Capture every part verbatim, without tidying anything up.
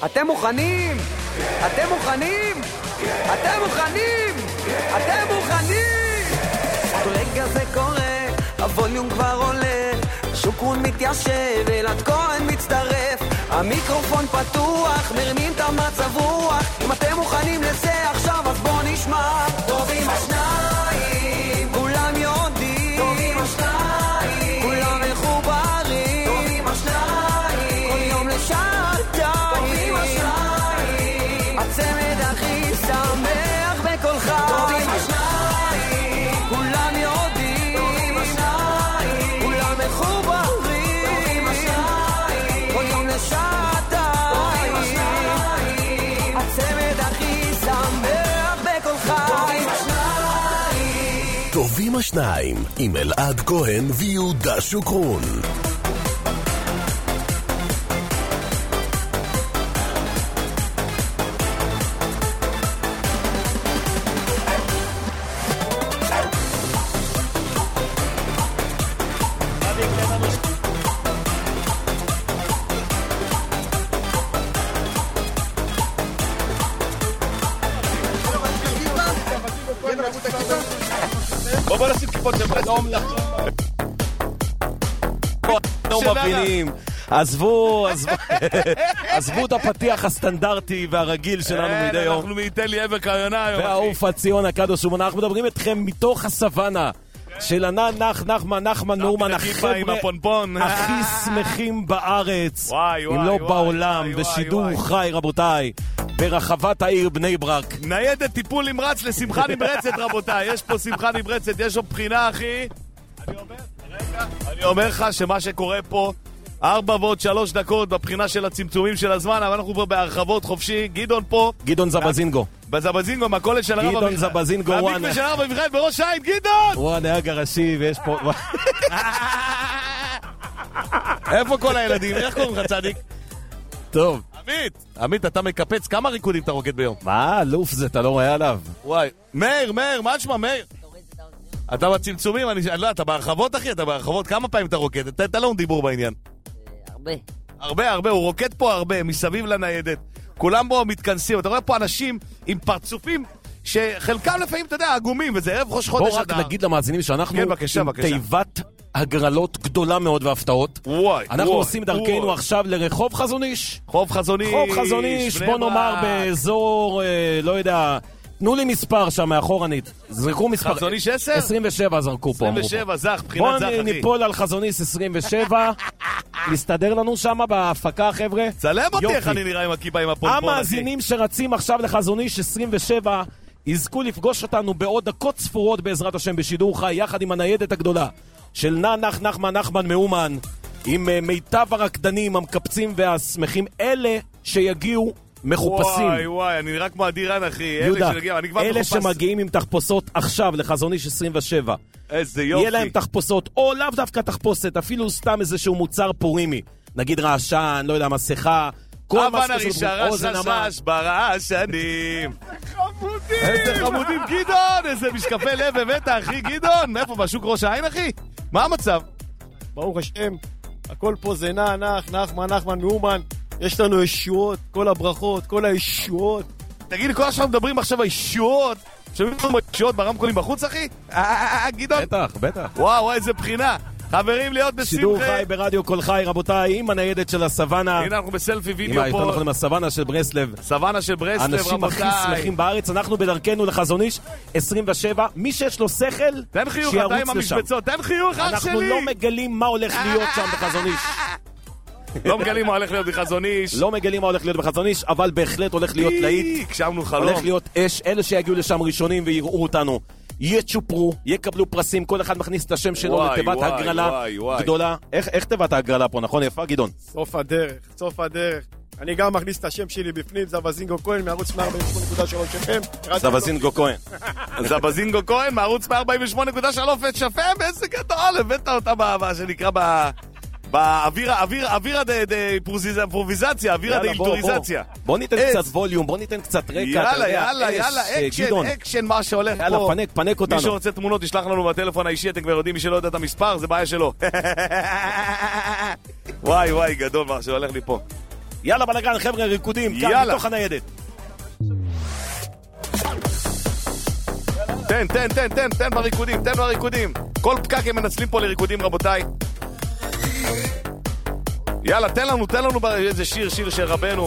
אתם מוכנים? אתם מוכנים? אתם מוכנים? אתם מוכנים? עוד רגע זה קורה, הווליום כבר עולה, שוקרון מתיישב, אלעד כהן מצטרף, המיקרופון פתוח, מרמים את המצב רוח. אם אתם מוכנים לזה עכשיו אז בוא נשמע. טובים השניים, כולם יודעים, טובים השניים, כולם מחוברים, טובים השניים, כל יום לשעתיים, טובים השניים, הצמד הכי שמח בכל חי, טובים השניים, כולם יודעים, טובים השניים, כולם מחוברים, טובים השניים, כל יום לשעתיים, הצמד הכי שמח בכל חי. טובים השניים עם אלעד כהן ויהודה שוקרון. בוא נשים כיפות לבד, לא מלך. לא מבינים. עזבו, עזבו את הפתיח הסטנדרטי והרגיל שלנו מדי יום. אנחנו מאיתן לי עבר קריונה היום. והעוף הציון הקדוש ומונה. אנחנו מדברים אתכם מתוך הסוואנה של ענן נח נחמן נחמן נורמן, החבר'ה הכי שמחים בארץ, אם לא בעולם, בשידור חי רבותיי, ברחבת העיר בני ברק. ניידת טיפול נמרץ לשמחה נמרצת רבותיי, יש פה שמחה נמרצת, יש פה בחינה אחי. אני אומר, רגע, אני אומר לך שמה שקורה פה ארבע ועוד שלוש דקות בבחינה של הצמצומים של הזמן, אבל אנחנו פה בהרחבות חופשי. גדעון פה, גדעון זבזינגו בזבזינגו, מהכולת של הרב אביחי, גדעון זבזינגו וואן, המקווה של הרב אביחי בראש העין. גדעון וואן נהג הראשי ויש פה איפה כל הילדים? איך קוראים לך צדיק? טוב עמית, עמית אתה מקפץ, כמה ריקודים אתה רוקד ביום? מה אלוף זה, אתה לא רואה עליו? וואי, מאיר, מאיר, מה תשמע מאיר? אתה בצמצומים, אני לא, אתה בהרחבות אחי, אתה בהרחבות, כמה פעמים אתה רוקד? אתה לא דיבור בעניין. הרבה. הרבה, הרבה, הוא רוקד פה הרבה, מסביב לניידת. כולם בו מתכנסים, אתה רואה פה אנשים עם פרצופים שחלקם לפעמים, אתה יודע, אגומים, וזה ערב ראש חודש. בוא רק נגיד למאזינים שאנחנו כן, בקשה, עם בקשה. תיבת הגרלות גדולה מאוד והפתעות. וואי, אנחנו וואי, עושים דרכנו וואי. עכשיו לרחוב חזוניש. חוב חזוניש. חוב חזוניש, בוא נאמר באזור, אה, לא יודע, תנו לי מספר שם מאחורנית. זרקו מספר. חזוניש עשר? עשרים ושבע זרקו פה. עשרים ושבע, זך, בחינת זך אחי. בוא ניפול על חזוניש עשרים ושבע. מסתדר לנו שם בהפקה חבר'ה. צלם אותי איך אני נראה עם הכיפה עם הפונפון אחי. המאזינים שרצים עכשיו לחזוניש עשרים ושבע יזכו לפגוש אותנו בעוד דקות ספורות בעזרת השם בשידור חי, יחד עם הניידת הגדולה של נח נחמן נחמן מאומן, עם uh, מיטב הרקדנים המקפצים והשמחים, אלה שיגיעו מחופשים. וואי וואי, אני נראה כמו אדירן אחי. יהודה, אלה, שגיע, אני כבר אלה מחופש. שמגיעים עם תחפושות עכשיו לחזוניש עשרים ושבע, איזה יופי. יהיה להם תחפושות, או לאו דווקא תחפושת, אפילו סתם איזשהו מוצר פורימי, נגיד רעשן, לא יודע, מסכה, כל מה אבן הרישה, רש רש ברעשנים. חמודים. איזה חמודים, גדעון, איזה משקפי לב הבאת אחי. גדעון, מאיפה, בשוק ראש העין אחי? מה המצב? ברוך השם, הכל פה זה נח, נח, נחמן, נחמן, מאומן. יש לנו ישועות, כל הברכות, כל הישועות. תגיד, כל השאר מדברים עכשיו על ישועות. שומעים לנו ישועות ברמקולים בחוץ אחי? גדעון. בטח, בטח. וואו, איזה בחינה. חברים, להיות בשמחה. שידור חי ברדיו כל חי רבותיי, עם הניידת של הסוואנה. הנה אנחנו בסלפי וידאו פה. אנחנו עם הסוואנה של ברסלב. סוואנה של ברסלב רבותיי. אנשים הכי שמחים בארץ, אנחנו בדרכנו לחזוניש עשרים ושבע. מי שיש לו שכל, תן חיוך, אתה עם המשבצות, תן חיוך אח שלי. אנחנו לא מגלים מה הולך להיות שם בחזוניש. לא מגלים מה הולך להיות בחזוניש. לא מגלים מה הולך להיות בחזוניש, אבל בהחלט הולך להיות להיט. הגשמנו חלום. הולך להיות אש, אלה שיגיעו לשם ראשונים ויראו אותנו יצ'ופרו, יקבלו פרסים, כל אחד מכניס את השם שלו וואי, לתיבת וואי, הגרלה וואי, וואי. גדולה. איך, איך תיבת ההגרלה פה, נכון יפה גדעון? סוף הדרך, סוף הדרך. אני גם מכניס את השם שלי בפנים, זבזינגו כהן מערוץ מאה ארבעים ושמונה נקודה שלוש אף אם. זבזינגו כהן. זבזינגו כהן מערוץ מאה ארבעים ושמונה נקודה שלוש אף אם. איזה גדול, הבאת אותה מה שנקרא ב... באוויר, אוויר, אוויר האימפרוביזציה, אוויר האינטוריזציה. בוא ניתן קצת ווליום, בוא ניתן קצת רקע. יאללה, יאללה, יאללה, אקשן, אקשן, מה שהולך פה. יאללה, פנק, פנק אותנו. מי שרוצה תמונות, ישלח לנו בטלפון האישי, אתם כבר יודעים, מי שלא יודע את המספר, זה בעיה שלו. וואי, וואי, גדול מה שהולך לי פה. יאללה בלגן, חבר'ה, ריקודים, כאן יאללה. מתוך הניידת. תן, תן, תן, תן, תן בריקודים, תן בריקודים. כל פקק הם מנצלים פה לריקודים, רבותיי. יאללה, תן לנו, תן לנו איזה שיר, שיר של רבנו.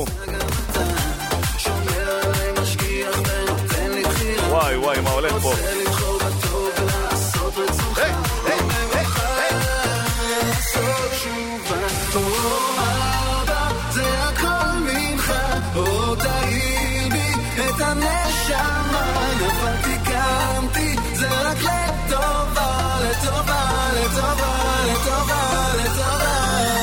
וואי, וואי, מה הולך פה? היי, היי, היי, היי. זה הכל ממך, עוד תהיל בי את הנשמה, נפלתי קמתי, זה רק לטובה, לטובה, לטובה, לטובה, לטובה.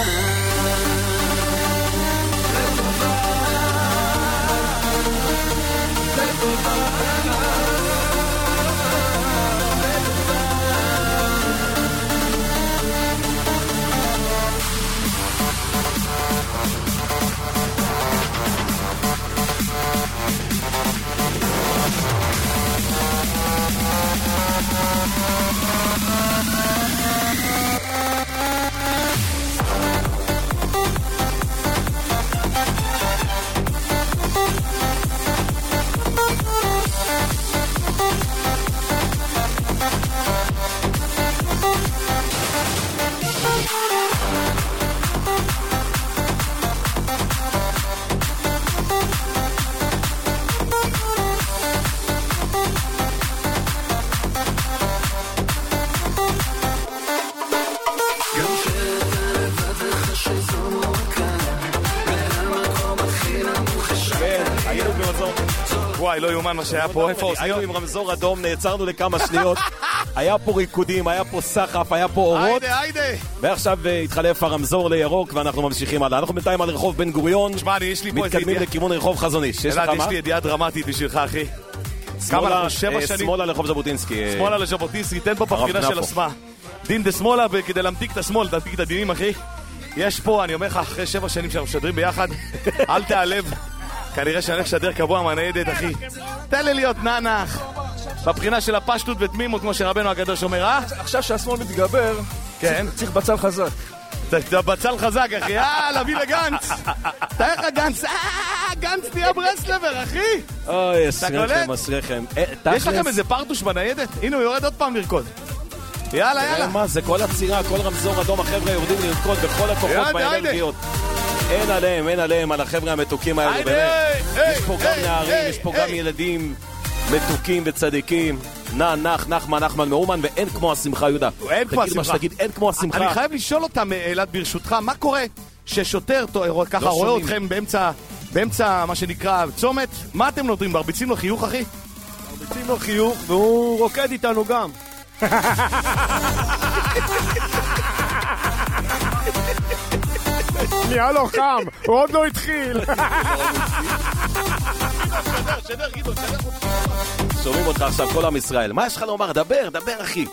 וואי, לא יומן מה שהיה פה, איפה עושים? היינו עם רמזור אדום, נעצרנו לכמה שניות, היה פה ריקודים, היה פה סחף, היה פה אורות, היידה, היידה. ועכשיו התחלף הרמזור לירוק ואנחנו ממשיכים הלאה. אנחנו בינתיים על רחוב בן גוריון, שמע, יש לי פה איזה מתקדמים ידיעה. לכיוון רחוב חזוניש. יש לך אלעד, מה? יש לי ידיעה דרמטית בשבילך, אחי. כמה שמאלה, אנחנו שבע אה, שנים... שמאלה לרחוב ז'בוטינסקי. אה, שמאלה לז'בוטינסקי, תן פה בבחינה כנפו. של עצמה. דין דה שמאלה, כדי להמתיק את השמאל, תמתיק את הדינים, אחי. יש פה, אני אומר לך, אחרי שבע שנים שאנחנו משדרים ביחד, אל תעלב. כנראה שאני הולך לשדר קבוע מהניידת, אחי. תן לי להיות ננח. בבחינה של הפשטות ותמימות, כמו שרבנו הקדוש אומר, אה? עכשיו שהשמאל מתגבר, כן. צריך בצל חזק. אתה בצל חזק, אחי. אה, להביא לגנץ. תאר לך גנץ. אה, גנץ תהיה ברסלבר, אחי. אוי, אתה אשריכם, קולט? אשריכם. יש לכם איזה פרטוש בניידת? הנה, הוא יורד עוד פעם לרקוד. יאללה, תראה יאללה. מה, זה כל הצירה, כל רמזור אדום, החבר'ה יורדים לרקוד בכל הכוחות יאללה, באנרגיות. אין עליהם, אין עליהם, על החבר'ה המתוקים האלו, היידה, באמת. היי, יש פה גם היי, נערים, היי, יש פה היי. גם ילדים מתוקים וצדיקים. נע, נח, נחמן, נחמן מאומן, ואין כמו השמחה, יהודה. אין כמו תגיד מה השמחה. שתגיד, אין כמו השמחה. אני חייב לשאול אותם, אלעד, ברשותך, מה קורה ששוטר ככה לא רואה שומעים. אתכם באמצע, באמצע מה שנקרא צומת? מה אתם נותנים? מרביצים לו חיוך, אחי? מרביצים לו חיוך והוא רוקד איתנו גם. נהיה לו חם, הוא עוד לא התחיל. שומעים אותך עכשיו, כל עם ישראל. מה יש לך לומר? דבר, דבר, אחי.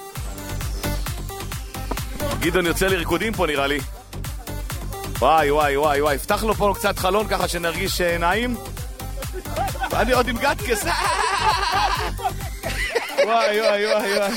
גדעון יוצא לרקודים פה, נראה לי. וואי, וואי, וואי, וואי. פתח לו פה קצת חלון ככה שנרגיש אה, נעים. אני עוד עם גטקס. וואי, וואי, וואי, וואי.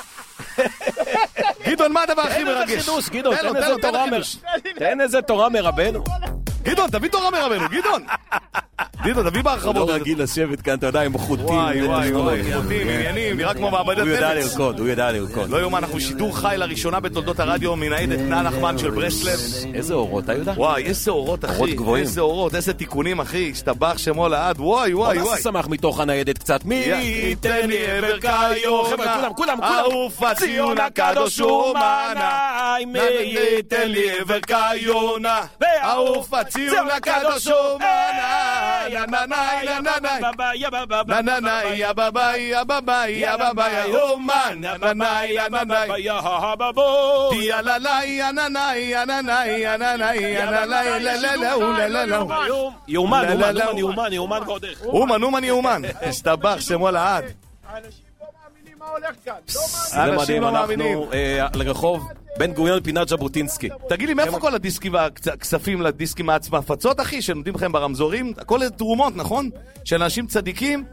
גדעון, מה הדבר הכי תן איזה מרגש? חידוש, גדעון, תן לו, תן תן לו, איזה תן לו תורה מר... חידוש. תן איזה תורה מרבנו. גדעון, תביא תורה מרבנו, גדעון. גדעון, תביא הוא בהרחבות. לא רגיל לשבת כאן, אתה יודע, עם חוטים. וואי, וואי, וואי, וטכנולוגיה. חוטים, עניינים, נראה כמו מעבדת הוא יודע נפץ. לרקוד, הוא יודע לרקוד. לא יומן, אנחנו שידור חי לראשונה בתולדות הרדיו מניידת נא נחמן של ברסלב. איזה אורות, אתה יודע? וואי, איזה אורות, אחי. אורות גבוהים. איזה אורות, איזה תיקונים, אחי. השתבח שמו לעד. וואי, וואי, בוא וואי. נעשה שמח מתוך הניידת קצת. מי ייתן לי עבר כיום. חבר'ה, כולם, כולם, כולם. אהוף הציון הקדוש ומנה. מי ייתן לי עבר כיונה. אהוף הציון הקדוש ומנה. יננאי, יננאי. נננאי, יבביי, יבביי, יבביי, אומן. נננאי, יננאי. יללאי, יננאי, יננאי, יננאי, יננאי, לללאו, לללאו. יאומן, לא, יאומן, לא, יאומן, לא. יאומן, יאומן ועוד איך. אומן, אומן, יאומן. השתבח שמו לעד. האנשים לא מאמינים מה הולך כאן. לא זה אנשים מדהים, לא אנחנו מאמינים. אה, לרחוב בן גוריון פינת ז'בוטינסקי. תגיד לי, מאיפה כל הדיסקים והכספים לדיסקים מההפצות, אחי, שנותנים לכם ברמזורים? הכל זה תרומות, נכון? של אנשים צדיקים?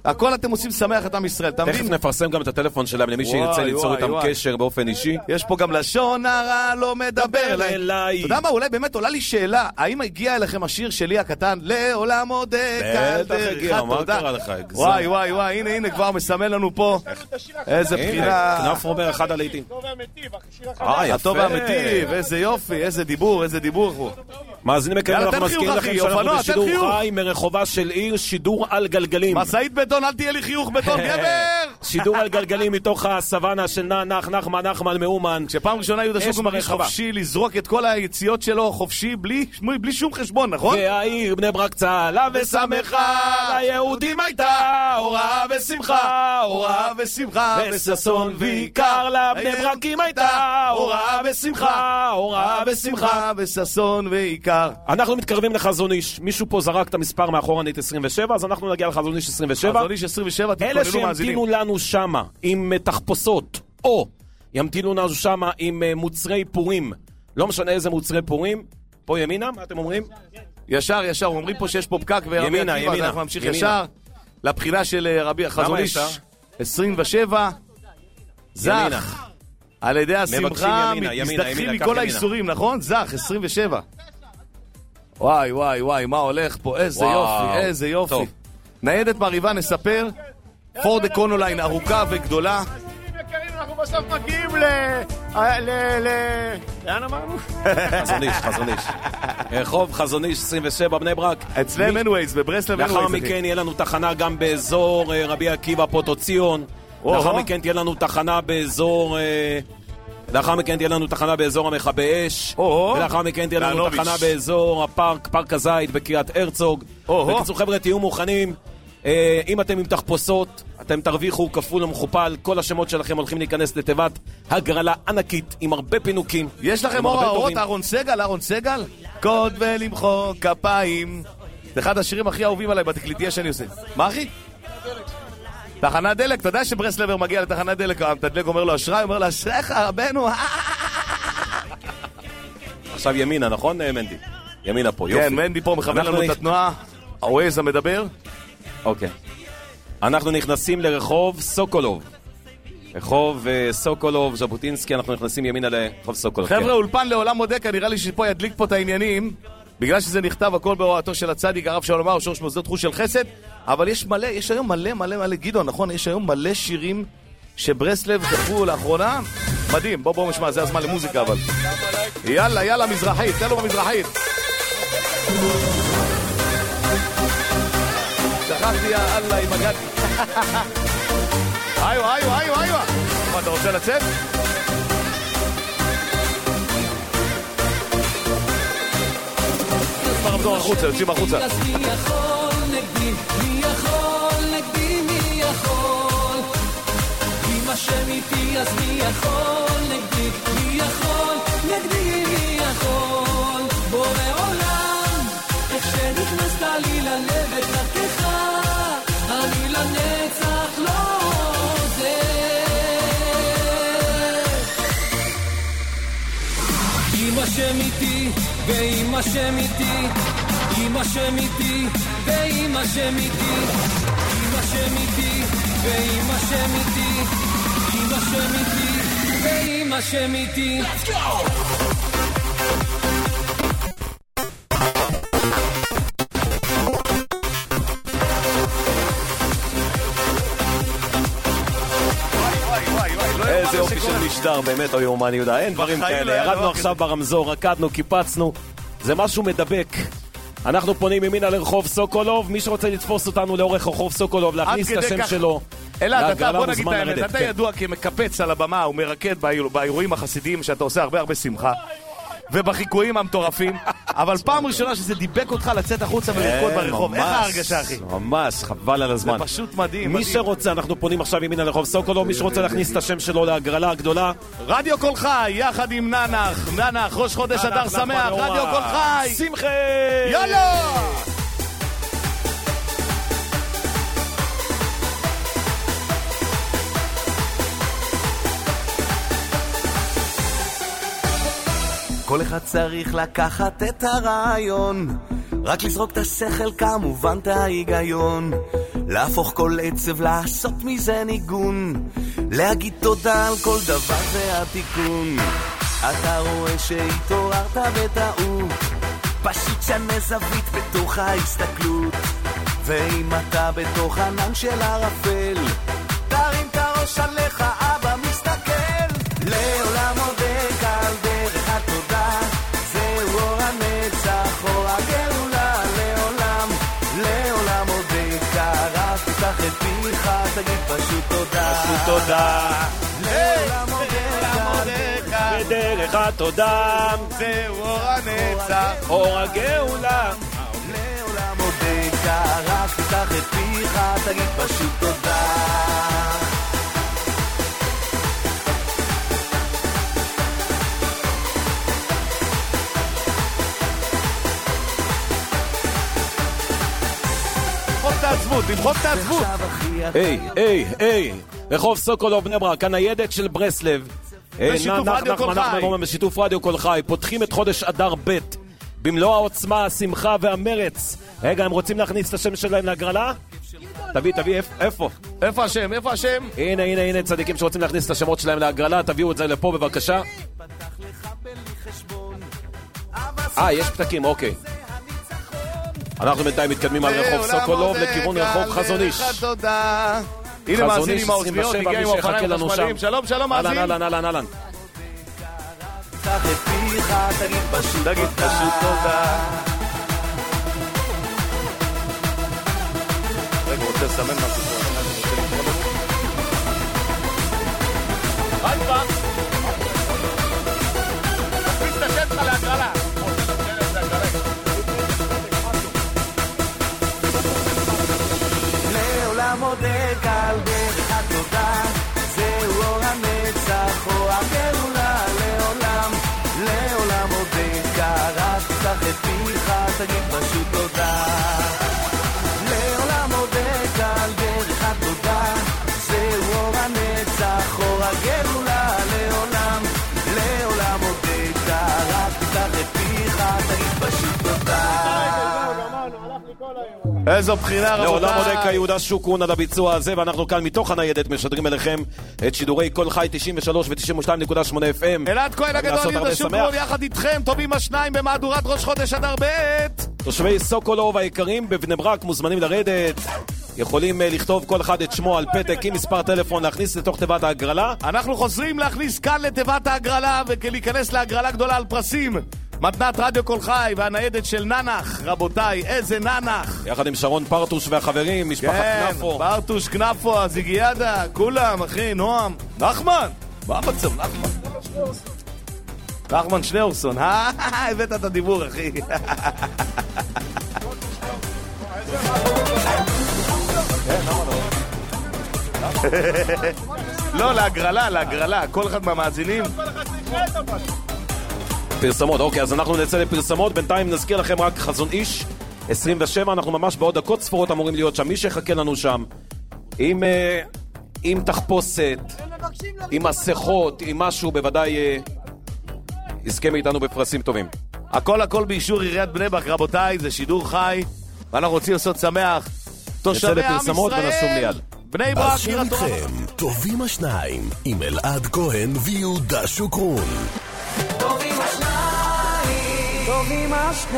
הכל אתם עושים שמח את עם ישראל, אתה תכף מבין? נפרסם גם את הטלפון שלהם למי וואי, שירצה ליצור וואי, איתם וואי. קשר באופן אישי. יש פה גם לשון הרע לא מדבר אליי. אליי. אתה יודע מה, אולי באמת עולה לי שאלה, האם הגיע אליכם השיר שלי הקטן, לעולם עוד קל בטח הגיע, מה תודה. קרה לך? הגזם. וואי וואי וואי, הנה הנה כבר מסמן לנו פה איזה הנה, בחינה. כנף רובר אחד הלעיתים. אה, הטוב והמטיב, איזה יופי, איזה דיבור, איזה דיבור. מאזינים יקרים, יאללה, אנחנו תן חיוך, מזכירים אחי, לכם שאנחנו אופנוע, תן בשידור חיוך. חי מרחובה של עיר, שידור על גלגלים. משאית בטון, אל תהיה לי חיוך בטון, גבר! שידור על גלגלים מתוך הסוואנה של נח נחמן נחמן מאומן. כשפעם ראשונה יהודה אש שוקו מרגיש ברחבה. חופשי לזרוק את כל היציאות שלו חופשי, בלי בלי שום חשבון, נכון? והעיר בני ברק צהלה ושמחה, ליהודים הייתה אורה ושמחה, אורה ושמחה וששון ויקר, לבני ברקים הייתה אורה ושמחה, אורה ושמחה. וששון ועיקר. אנחנו מתקרבים לחזון איש. מישהו פה זרק את המספר מאחורנית עשרים ושבע, אז אנחנו נגיע לחזון איש עשרים ושבע. חזון איש עשרים ושבע, אלה תתכוננו מאזינים. שימתינו לנו שמה עם אה, תחפושות, או ימתינו לנו שמה עם אה, מוצרי פורים, לא משנה איזה מוצרי פורים, פה ימינה, מה אתם אומרים? ישר, ישר, אומרים פה שיש פה פקק ורבי ימינה, עקיבא, אז ימינה, אנחנו נמשיך ימינה. ישר לבחינה של אה, רבי חזון איש ישר? עשרים ושבע. ימינה. זך. על ידי השמחה מבקשים ימינה, ימינה, מזדחים ימינה, קח מכל ימינה. האיסורים, נכון? זך, עשרים ושבע. וואי, וואי, וואי, מה הולך פה? איזה וואו. יופי, איזה יופי. טוב. ניידת מריבה, נספר. פורד אקונוליין ארוכה וגדולה. אנחנו בסוף מגיעים ל... ל... ל... לאן אמרנו? חזון איש, חזון איש. רחוב חזון איש עשרים ושבע בני ברק. אצלם מי- אין ווייז, בברסלב אין לאחר ווייז. אחי. מכן יהיה לנו תחנה גם באזור אה, רבי עקיבא פוטו ציון. או-הו. לאחר מכן תהיה לנו תחנה באזור... אה, לאחר מכן תהיה לנו תחנה באזור המכבי אש. או-הו. ולאחר מכן תהיה לנו לאנוביץ'. תחנה באזור הפארק, פארק הזית בקריית הרצוג. או-הו. בקיצור חבר'ה, תהיו מוכנים. אה, אם אתם עם תחפושות, אתם תרוויחו כפול ומכופל. כל השמות שלכם הולכים להיכנס לתיבת הגרלה ענקית עם הרבה פינוקים. יש לכם עם אור הרבה האורות, טובים. אהרון סגל, אהרון סגל? קוד ולמחוא כפיים. זה אחד השירים הכי אהובים עליי בתקליטייה שאני עושה. מה אחי? תחנת דלק, אתה יודע שברסלבר מגיע לתחנת דלק, המתדלק אומר לו אשראי, אומר לו אשריך רבנו. עכשיו ימינה, נכון מנדי? ימינה פה, יופי. כן, מנדי פה מכוון אנחנו לנו נכ- את התנועה. הווייז המדבר. אוקיי. אנחנו נכנסים לרחוב סוקולוב. רחוב אה, סוקולוב, ז'בוטינסקי, אנחנו נכנסים ימינה לרחוב סוקולוב. חבר'ה, כן. אולפן לעולם מודקה, נראה לי שפה ידליק פה את העניינים, בגלל שזה נכתב הכל בהוראתו של הצדיק, הרב שלום אמר, שורש מוסדות חוש של חסד, אבל יש מלא, יש היום מלא מלא מלא, גדעון, נכון? יש היום מלא שירים שברסלב כתבו לאחרונה. מדהים, בוא בוא נשמע, זה הזמן למוזיקה אבל. יאללה, יאללה, מזרחית, תן לו במזרחית. שכחתי, יאללה, עם הגדי. איו, איו, איו, איו. מה, אתה רוצה לצאת? ברמזור החוצה, יוצאים החוצה. אז מי יכול נגדי, מי יכול נגדי, מי יכול? אם השם איתי, אז מי יכול נגדי, מי יכול נגדי, מי יכול? בורא עולם, איך שנכנסת לי ללב את דרכך, אני לנצח לא עוזב. אם השם איתי, ואם השם איתי, אם השם איתי, ואם השם איתי, אם השם איתי, ואם השם איתי, אם השם איתי, ואם השם איתי. Let's go! איזה יופי של משדר, באמת, או יאומן יהודה. אין דברים בחיים לא כאלה. היה ירדנו דבר עכשיו ברמזור, רקדנו, קיפצנו. זה משהו מדבק. אנחנו פונים ימינה לרחוב סוקולוב. מי שרוצה לתפוס אותנו לאורך רחוב סוקולוב, להכניס את כדי השם כך- שלו. אלעד, אתה, להגרלה, בוא נגיד את מוזמן האמת, לרדת. אתה כן. ידוע כמקפץ על הבמה ומרקד באיר- באירועים החסידיים שאתה עושה הרבה הרבה שמחה ובחיקויים המטורפים, אבל פעם ראשונה שזה דיבק אותך לצאת החוצה ולרקוד כן, ברחוב. איך ממש, ההרגשה, אחי? ממש, חבל על הזמן. זה פשוט מדהים, מי מדהים. שרוצה, אנחנו פונים עכשיו ימינה לרחוב סוקולוב. מי שרוצה להכניס את השם שלו להגרלה הגדולה, רדיו קול חי, יחד עם ננח, ננח, ראש חודש אדר אנחנו שמח, בנורא. רדיו קול חי! שמחה! יאללה! כל אחד צריך לקחת את הרעיון, רק לזרוק את השכל כמובן את ההיגיון. להפוך כל עצב, לעשות מזה ניגון, להגיד תודה על כל דבר זה התיקון. אתה רואה שהתעוררת בטעות, פשוט שנה זווית בתוך ההסתכלות, ואם אתה בתוך ענן של ערפל, תרים את הראש עליך, אבא מסתכל. לעולם עודק על דרך התודה, זהו אור הנצח, אור הגאולה. לעולם, לעולם עודק הרב, תפתח את פיך, תגיד פשוט תודה. פשוט תודה. לעולם עודק על בדרך התודה, זהו אור הנצח, אור הגאולה. לעולם עודק הרב, תפתח את פיך, תגיד פשוט תודה. למחוק את העצבות, למחוק את העצבות. היי, היי, היי, רחוב סוקולוב בני ברק, הניידת של ברסלב. בשיתוף רדיו כל חי. בשיתוף רדיו כל חי, פותחים את חודש אדר ב' במלוא העוצמה, השמחה והמרץ. רגע, הם רוצים להכניס את השם שלהם להגרלה? תביא, תביא, איפה? איפה השם? איפה השם? הנה, הנה, הנה, צדיקים שרוצים להכניס את השמות שלהם להגרלה, תביאו את זה לפה בבקשה. אה, יש פתקים, אוקיי. אנחנו בינתיים מתקדמים על רחוב סוקולוב לכיוון רחוב חזון איש. הנה מאזין עם האוזניות, הגיע עם האופניים החשמליים. שלום, שלום מאזין. אהלן, אהלן, אהלן, אהלן. תגיד פשוט תודה. רגע, הוא רוצה לסמן משהו פה. היי כבר. תכניס את השם שלך להגרלה. לעולם עודק על דרך התודה, זהו אור הנצח, אור הגאולה. לעולם, לעולם עודק הרב, תפתח את פיך, תגיד פשוט תודה. לעולם עודק על דרך התודה, זהו אור הנצח, אור הגאולה. לעולם, לעולם עודק הרב, תפתח את פיך, תגיד פשוט תודה. איזו בחינה רבותיי. לעולם עודק יהודה שוקרון על הביצוע הזה, ואנחנו כאן מתוך הניידת משדרים אליכם את שידורי כל חי תשעים ושלוש ו-תשעים ושתיים נקודה שמונה אף אם. אלעד כהן הגדול, יהודה שוקרון יחד איתכם, טובים השניים במהדורת ראש חודש אדר ב'. תושבי סוקולוב היקרים בבני ברק מוזמנים לרדת, יכולים לכתוב כל אחד את שמו על פתק עם מספר טלפון, להכניס לתוך תיבת ההגרלה. אנחנו חוזרים להכניס כאן לתיבת ההגרלה ולהיכנס להגרלה גדולה על פרסים. מתנת רדיו כל חי והניידת של ננח, רבותיי, איזה ננח. יחד עם שרון פרטוש והחברים, משפחת כן, כנפו. פרטוש, כנפו, הזיגיאדה, כולם, אחי, נועם. נחמן, מה המצב, נחמן? נחמן שניאורסון, אה? הבאת את הדיבור, אחי. לא, להגרלה, להגרלה, כל אחד מהמאזינים. פרסמות, אוקיי, אז אנחנו נצא לפרסמות, בינתיים נזכיר לכם רק חזון איש עשרים ושבע, אנחנו ממש בעוד דקות ספורות אמורים להיות שם, מי שיחכה לנו שם עם, אה, עם תחפושת, עם מסכות, עם משהו, בוודאי אה, יזכה מאיתנו בפרסים טובים. הכל הכל באישור עיריית בני ברק, רבותיי, זה שידור חי ואנחנו רוצים לעשות שמח. תושבי עם ישראל, בני ברק, עיר התורה. איתכם, טובים השניים עם אלעד כהן ויהודה שוקרון. טובים השניים, טובים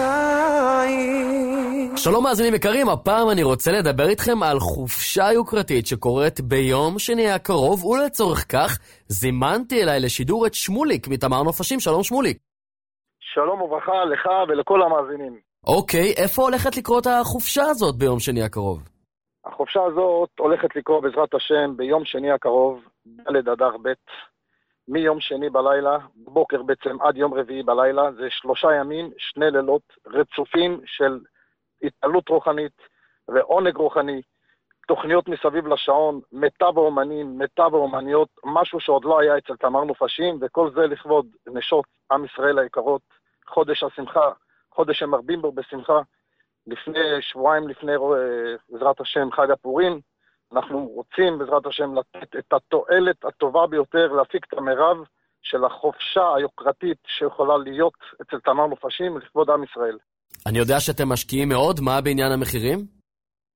השניים. שלום מאזינים יקרים, הפעם אני רוצה לדבר איתכם על חופשה יוקרתית שקורית ביום שני הקרוב, ולצורך כך זימנתי אליי לשידור את שמוליק מתמר נופשים. שלום שמוליק. שלום וברכה לך ולכל המאזינים. אוקיי, איפה הולכת לקרות החופשה הזאת ביום שני הקרוב? החופשה הזאת הולכת לקרות בעזרת השם ביום שני הקרוב, ד' אדר ב', מיום שני בלילה, בוקר בעצם עד יום רביעי בלילה, זה שלושה ימים, שני לילות רצופים של התעלות רוחנית ועונג רוחני, תוכניות מסביב לשעון, מיטב האומנים, מיטב האומניות, משהו שעוד לא היה אצל תמר נופשים, וכל זה לכבוד נשות עם ישראל היקרות, חודש השמחה, חודש שמרבים בו בשמחה. לפני שבועיים, לפני בעזרת השם חג הפורים, אנחנו רוצים בעזרת השם לתת את התועלת הטובה ביותר, להפיק את המרב של החופשה היוקרתית שיכולה להיות אצל תמר נופשים לכבוד עם ישראל. אני יודע שאתם משקיעים מאוד, מה בעניין המחירים?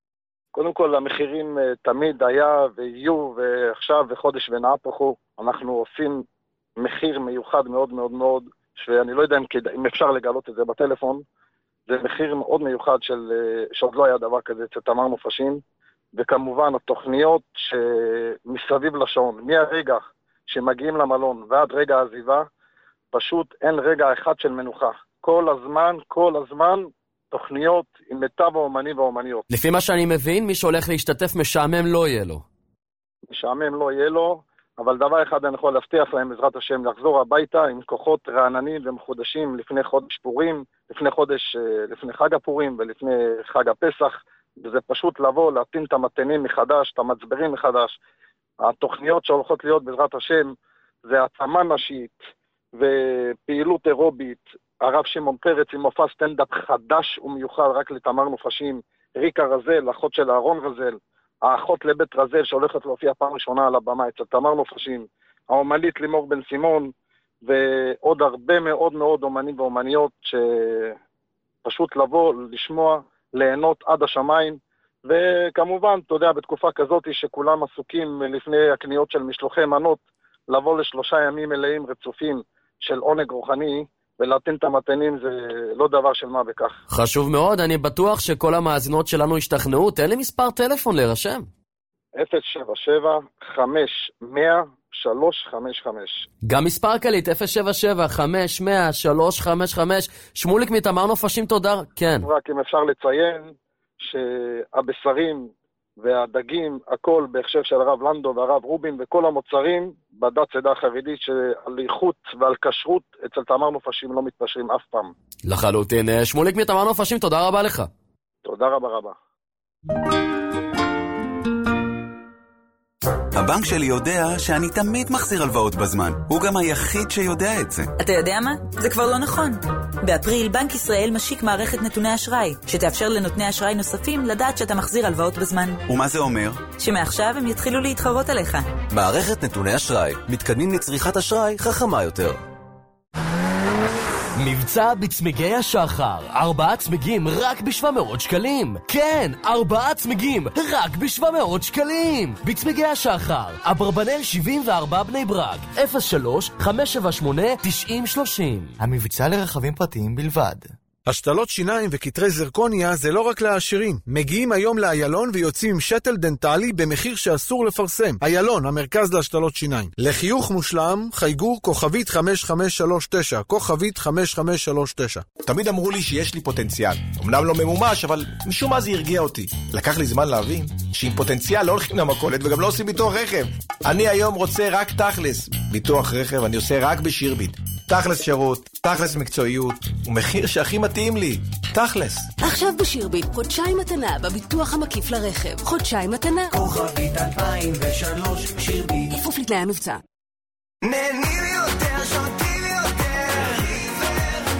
קודם כל, המחירים תמיד היה ויהיו, ועכשיו וחודש ונהפכו. אנחנו עושים מחיר מיוחד מאוד מאוד מאוד, שאני לא יודע אם, כדא, אם אפשר לגלות את זה בטלפון. זה מחיר מאוד מיוחד של, שעוד לא היה דבר כזה אצל תמר נופשים. וכמובן, התוכניות שמסביב לשעון, מהרגע שמגיעים למלון ועד רגע העזיבה, פשוט אין רגע אחד של מנוחה. כל הזמן, כל הזמן, תוכניות עם מיטב האומנים והאומניות. לפי מה שאני מבין, מי שהולך להשתתף משעמם לא יהיה לו. משעמם לא יהיה לו, אבל דבר אחד אני יכול להבטיח להם, בעזרת השם, לחזור הביתה עם כוחות רעננים ומחודשים לפני חודש פורים, לפני חודש, לפני חג הפורים ולפני חג הפסח, וזה פשוט לבוא, להטעין את המתנים מחדש, את המצברים מחדש. התוכניות שהולכות להיות בעזרת השם, זה התאמה נשית ופעילות אירובית, הרב שמעון פרץ עם מופע סטנדאפ חדש ומיוחד רק לתמר נופשים, ריקה רזל, אחות של אהרון רזל, האחות לבית רזל שהולכת להופיע פעם ראשונה על הבמה אצל תמר נופשים, האומנית לימור בן סימון, ועוד הרבה מאוד מאוד אומנים ואומניות שפשוט לבוא, לשמוע, ליהנות עד השמיים, וכמובן, אתה יודע, בתקופה כזאת שכולם עסוקים לפני הקניות של משלוחי מנות, לבוא לשלושה ימים מלאים רצופים של עונג רוחני, ולהטעין את המתנים זה לא דבר של מה בכך. חשוב מאוד, אני בטוח שכל המאזינות שלנו השתכנעו. תן לי מספר טלפון להירשם. אפס שבע שבע חמש מאה שלוש חמש חמש. גם מספר קליט, אפס שבע שבע חמש מאה שלוש חמש חמש. שמוליק מתמר נופשים, תודה. כן. רק אם אפשר לציין שהבשרים והדגים, הכל בהכשר של הרב לנדו והרב רובין, וכל המוצרים בדת צדה החרדית שעל איכות ועל כשרות אצל תמר נופשים לא מתפשרים אף פעם. לחלוטין. שמוליק מתמר נופשים, תודה רבה לך. תודה רבה רבה. הבנק שלי יודע שאני תמיד מחזיר הלוואות בזמן. הוא גם היחיד שיודע את זה. אתה יודע מה? זה כבר לא נכון. באפריל בנק ישראל משיק מערכת נתוני אשראי, שתאפשר לנותני אשראי נוספים לדעת שאתה מחזיר הלוואות בזמן. ומה זה אומר? שמעכשיו הם יתחילו להתחרות עליך. מערכת נתוני אשראי. מתקדמים לצריכת אשראי חכמה יותר. מבצע בצמיגי השחר, ארבעה צמיגים רק בשבע מאות שקלים. כן, ארבעה צמיגים רק בשבע מאות שקלים. בצמיגי השחר, אברבנל שבעים וארבע בני ברק, אפס שלוש חמש שבע שמונה תשעים שלושים. המבצע לרכבים פרטיים בלבד. השתלות שיניים וכתרי זרקוניה זה לא רק לעשירים. מגיעים היום לאיילון ויוצאים עם שטל דנטלי במחיר שאסור לפרסם. איילון, המרכז להשתלות שיניים. לחיוך מושלם, חייגו כוכבית חמש חמש שלוש תשע, כוכבית חמש חמש שלוש תשע. תמיד אמרו לי שיש לי פוטנציאל. אמנם לא ממומש, אבל משום מה זה הרגיע אותי. לקח לי זמן להבין שעם פוטנציאל לא הולכים למכולת וגם לא עושים ביטוח רכב. אני היום רוצה רק תכלס. ביטוח רכב אני עושה רק בשירביט. תכלס שירות, תכלס מקצועיות, ומחיר שהכי מתאים לי, תכלס. עכשיו בשירביט, חודשיים מתנה בביטוח המקיף לרכב. חודשיים מתנה. כוכבית אלפיים ושלוש שירביט. כפוף לתנאי המבצע. נהנים יותר, שותים יותר. ריבר,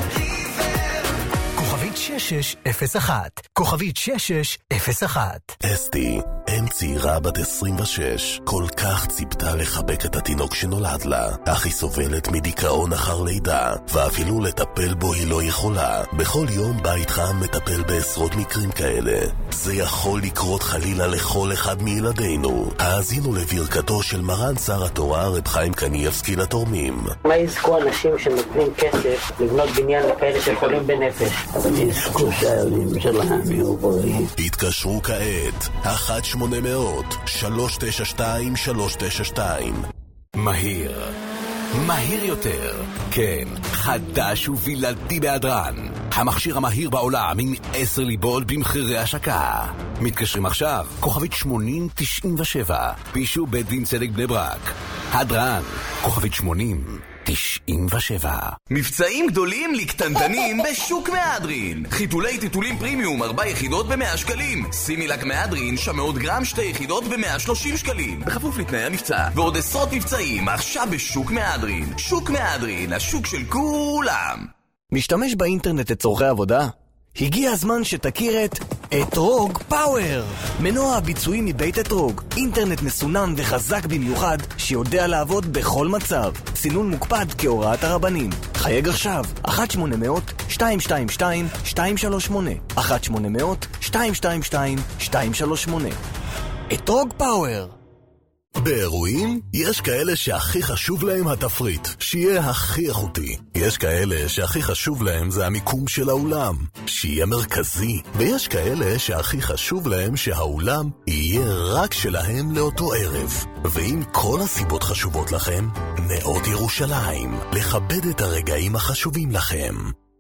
ריבר. כוכבית שש שש אפס אחת. כוכבית שש שש אפס אחת. אסתי, אם צעירה בת עשרים ושש, כל כך ציפתה לחבק את התינוק שנולד לה, אך היא סובלת מדיכאון אחר לידה, ואפילו לטפל בו היא לא יכולה. בכל יום בית חם מטפל בעשרות מקרים כאלה. זה יכול לקרות חלילה לכל אחד מילדינו. האזינו לברכתו של מרן שר התורה רב חיים קניאבסקי לתורמים. מה יזכו אנשים שנותנים כסף לבנות בניין לכאלה שחולים בנפש? אבל יזכו שהילדים שלהם יהיו בריאים. התקשרו כעת אחת שמונה מאות שלוש תשע שתיים שלוש תשע שתיים. מהיר, מהיר יותר. כן, חדש ובלעדי בהדרן. המכשיר המהיר בעולם עם עשר ליבות במחירי השקה. מתקשרים עכשיו, כוכבית שמונים תשעים ושבע, פישו בית דין צדק בני ברק. הדרן, כוכבית שמונים תשעים ושבע. מבצעים גדולים לקטנטנים בשוק מהדרין. חיתולי טיטולים פרימיום ארבע יחידות ב-מאה שקלים. שימי לק מהדרין שם מאות גרם שתי יחידות ב-מאה ושלושים שקלים. בכפוף לתנאי המבצע. ועוד עשרות מבצעים עכשיו בשוק מהדרין. שוק מהדרין, השוק של כולם. משתמש באינטרנט לצורכי עבודה? הגיע הזמן שתכיר את אתרוג פאוור, מנוע הביצועים מבית אתרוג, אינטרנט מסונן וחזק במיוחד שיודע לעבוד בכל מצב, סינון מוקפד כהוראת הרבנים. חייג עכשיו אחת שמונה אפס אפס שתיים שתיים שתיים שתיים שלוש שמונה אחת שמונה אפס אפס שתיים שתיים שתיים שתיים שלוש שמונה. אתרוג פאוור. באירועים יש כאלה שהכי חשוב להם התפריט, שיהיה הכי איכותי. יש כאלה שהכי חשוב להם זה המיקום של האולם, שיהיה מרכזי. ויש כאלה שהכי חשוב להם שהאולם יהיה רק שלהם לאותו ערב. ואם כל הסיבות חשובות לכם, נאות ירושלים, לכבד את הרגעים החשובים לכם.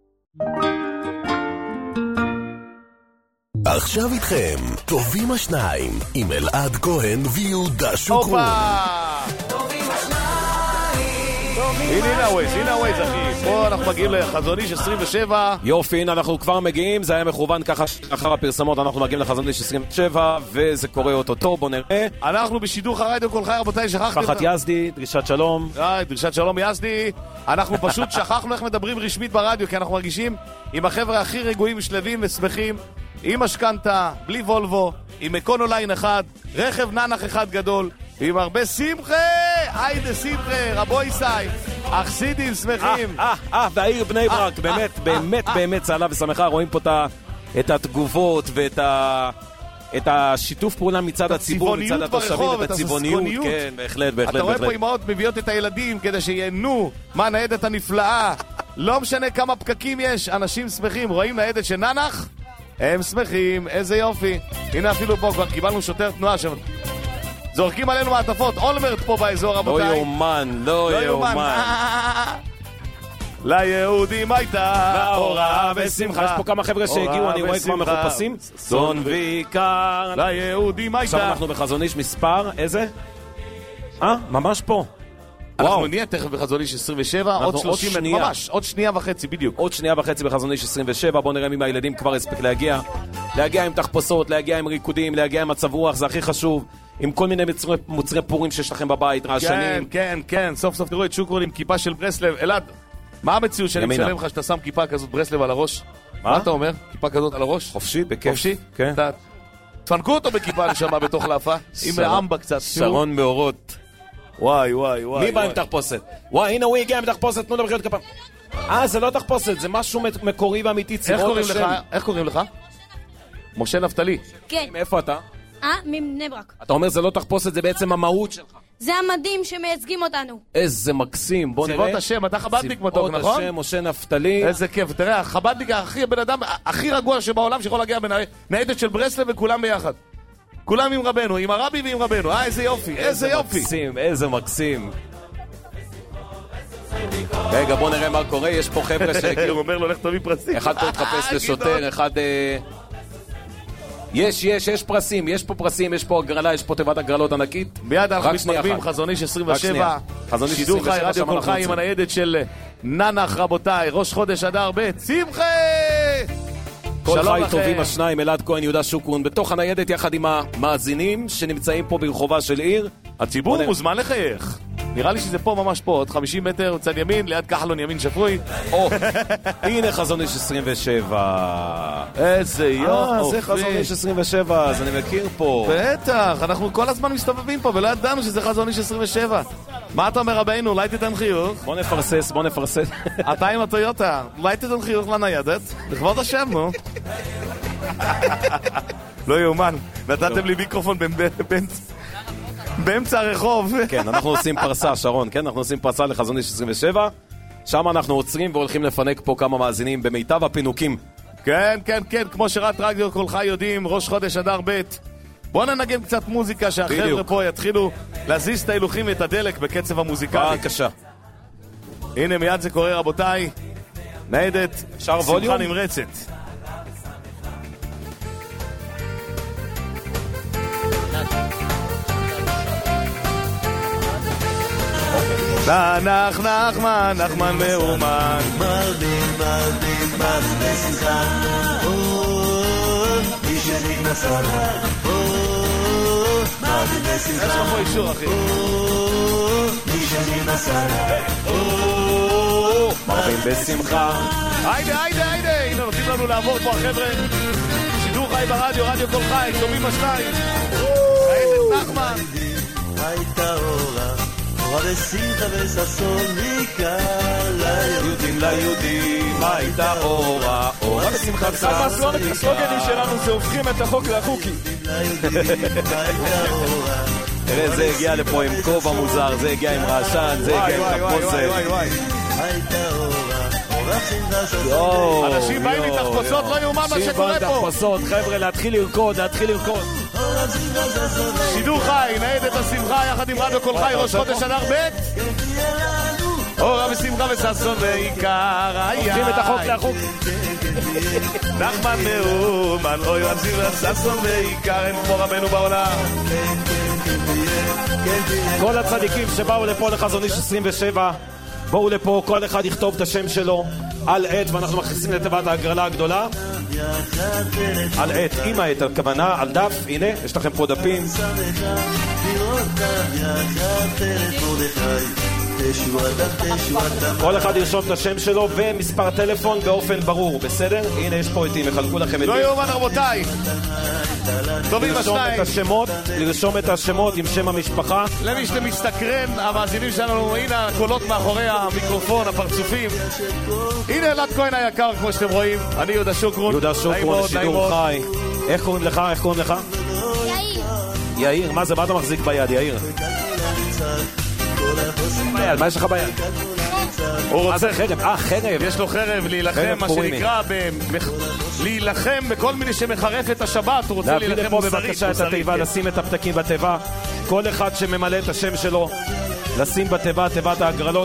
עכשיו איתכם, טובים השניים, עם אלעד כהן ויהודה שוקרון. טובים השניים. הנה, הנה הווייז, הנה הווייז, אחי. פה אנחנו מגיעים לחזון איש עשרים ושבע. יופי, הנה אנחנו כבר מגיעים, זה היה מכוון ככה אחר הפרסמות, אנחנו מגיעים לחזון איש עשרים ושבע, וזה קורה אותו, בוא נראה. אנחנו בשידור חרדיו כל חי, רבותיי, שכחתם. משפחת יזדי, דרישת שלום. אה, דרישת שלום יזדי. אנחנו פשוט שכחנו איך מדברים רשמית ברדיו, כי אנחנו מרגישים עם החבר'ה הכי רגועים, שלבים ושמחים. עם משכנתה, בלי וולבו, עם אקונוליין אחד, רכב ננח אחד גדול, עם הרבה שמחה, היידה שמחה, רבו ישי, אכסידים שמחים. אה, אה, והעיר בני ברק, באמת, באמת, באמת צהלה ושמחה, רואים פה את התגובות ואת ה... את השיתוף פעולה מצד הציבור, מצד התושבים, את הצבעוניות, כן, בהחלט, בהחלט. אתה רואה פה אמהות מביאות את הילדים כדי שיהנו מהניידת הנפלאה, לא משנה כמה פקקים יש, אנשים שמחים, רואים ניידת שננח, הם שמחים, איזה יופי. הנה אפילו פה כבר קיבלנו שוטר תנועה שם. זורקים עלינו מעטפות, אולמרט פה באזור, רבותיי. לא יאומן, לא יאומן. ליהודים הייתה נאורה ושמחה. יש פה כמה חבר'ה שהגיעו, אני רואה כבר מחופשים. סון ויקר. ליהודים הייתה. עכשיו אנחנו בחזון איש מספר, איזה? אה, ממש פה. אנחנו נהיה תכף בחזון איש עשרים ושבע, עוד שלושים, ממש, עוד שנייה וחצי בדיוק. עוד שנייה וחצי בחזון איש עשרים ושבע, בואו נראה אם הילדים כבר הספק להגיע. להגיע עם תחפושות, להגיע עם ריקודים, להגיע עם מצב רוח, זה הכי חשוב. עם כל מיני מוצרי, מוצרי פורים שיש לכם בבית, רעשנים. כן, כן, כן, סוף סוף תראו את שוקרון עם כיפה של ברסלב. אלעד, מה המציאות שאני מצלם לך שאתה שם כיפה כזאת ברסלב על הראש? מה אתה אומר? כיפה כזאת על הראש? חופשי, בכיף. חופשי? כן. תפנקו אותו בכיפה נשמה בתוך לאפה, עם אמבה קצת. שרון מאורות. וואי, וואי, וואי. מי בא עם תחפושת? וואי, הנה הוא הגיע עם תחפושת, תנו לו בחיאות כפיים. אה, זה לא תחפושת, זה משהו מקורי ואמיתי. איך קוראים לך? איך קוראים לך? משה נפתלי. כן. מאיפה אתה? אה, מבני ברק. אתה אומר זה לא תחפושת, זה בעצם המהות שלך. זה המדים שמייצגים אותנו. איזה מקסים, בוא נראה. צבאות השם, אתה חבדניק מתוק, נכון? צבאות השם, משה נפתלי. איזה כיף, תראה, החבדניק הכי, הבן אדם הכי רגוע שבעולם שיכול להגיע בניידת של ברסלב וכולם ביחד. כולם עם רבנו, עם הרבי ועם רבנו. אה, איזה יופי, איזה יופי. איזה מקסים, איזה מקסים. רגע, בוא נראה מה קורה, יש פה חבר'ה שהגיעו. הוא אומר לו, לך תביא פרסים. אחד פה התחפש לשוטר, אחד... יש, יש, יש פרסים, יש פה פרסים, יש פה הגרלה, יש פה תיבת הגרלות ענקית. מיד אנחנו מתמקבים, חזון איש עשרים ושבע. שידור חי, רדיו כל חי עם הניידת של ננח, רבותיי. ראש חודש אדר ב' שמחה! כל חי טובים השניים, אלעד כהן, יהודה שוקרון, בתוך הניידת יחד עם המאזינים שנמצאים פה ברחובה של עיר. הציבור מוזמן לחייך. נראה לי שזה פה ממש פה, עוד חמישים מטר צד ימין, ליד כחלון ימין שפוי. או, הנה חזון איש עשרים ושבע. איזה יופי. אה, זה חזון איש עשרים ושבע, אז אני מכיר פה. בטח, אנחנו כל הזמן מסתובבים פה, ולא ידענו שזה חזון איש עשרים ושבע. מה אתה אומר רבינו? אולי תיתן חיוך? בוא נפרסס, בוא נפרסס. אתה עם הטויוטה, אולי תיתן חיוך לניידת? לכבוד השם, נו. לא יאומן, נתתם לי מיקרופון באמצע הרחוב. כן, אנחנו עושים פרסה, שרון, כן? אנחנו עושים פרסה לחזון איש עשרים ושבע. שם אנחנו עוצרים והולכים לפנק פה כמה מאזינים במיטב הפינוקים. כן, כן, כן, כמו שרת רדיו כל חי יודעים, ראש חודש אדר ב'. בואו ננגן קצת מוזיקה שהחבר'ה פה יתחילו להזיז את ההילוכים ואת הדלק בקצב המוזיקלי. בבקשה. הנה מיד זה קורה רבותיי. ניידת שמחה נמרצת. נח נחמן, נחמן מאומן מרדים, מרדים, מרדים בשמחה מי שנכנס עליו מרדים בשמחה יש לך פה אישור אחי מי שנכנס עליו מרדים בשמחה היידה, היידה, היידה הנה נותנים לנו לעבור פה החבר'ה שידור חי חי ברדיו, רדיו כל חי, שומעים השניים. ראית נחמן. הייתה אורה, אורה ושמחה וששון מכאן ליהודים, ליהודים, הייתה אורה, אורה ושמחה וששון מכאן. הסלוגנים שלנו זה הופכים את החוק לחוקי. תראה, זה הגיע לפה עם כובע מוזר, זה הגיע עם רעשן, זה הגיע עם תחפושת. הייתה אורה, אורה שמחה. אנשים באים מתחפושות, לא יאומן מה שקורה פה. תחפושות, חבר'ה, להתחיל לרקוד, להתחיל לרקוד. שידור חי, ניידת השמחה יחד עם רדיו כל חי, ראש חודש אדר ב' אורה ושמחה וששון ועיקר הופכים את החוק לחוק. נחמן מאומן, אוי ושמחה וששון ועיקר, אין כמו רבנו בעולם. כל הצדיקים שבאו לפה לחזון איש עשרים ושבע, בואו לפה, כל אחד יכתוב את השם שלו על עט, ואנחנו מכניסים לתיבת ההגרלה הגדולה. על עט, עם העט, הכוונה, על דף, הנה, יש לכם פה דפים. כל אחד ירשום את השם שלו ומספר טלפון באופן ברור, בסדר? הנה, יש פה עטים, יחלקו לכם עטים. לא יאומן רבותיי. טובים השניים. לרשום את השמות עם שם המשפחה. למי שאתם מסתקרן, המאזינים שלנו, הנה הקולות מאחורי המיקרופון, הפרצופים. הנה אלעד כהן היקר, כמו שאתם רואים. אני יהודה שוקרון. יהודה שוקרון, שידור חי. איך קוראים לך? איך קוראים לך? יאיר. יאיר, מה זה? מה אתה מחזיק ביד, יאיר? מה יש לך ביד? הוא רוצה חרב, אה חרב. יש לו חרב להילחם, מה שנקרא להילחם בכל מיני שמחרף את השבת. הוא רוצה להביא לפה בבקשה את התיבה, לשים את הפתקים בתיבה. כל אחד שממלא את השם שלו לשים בתיבה, תיבת ההגרלות.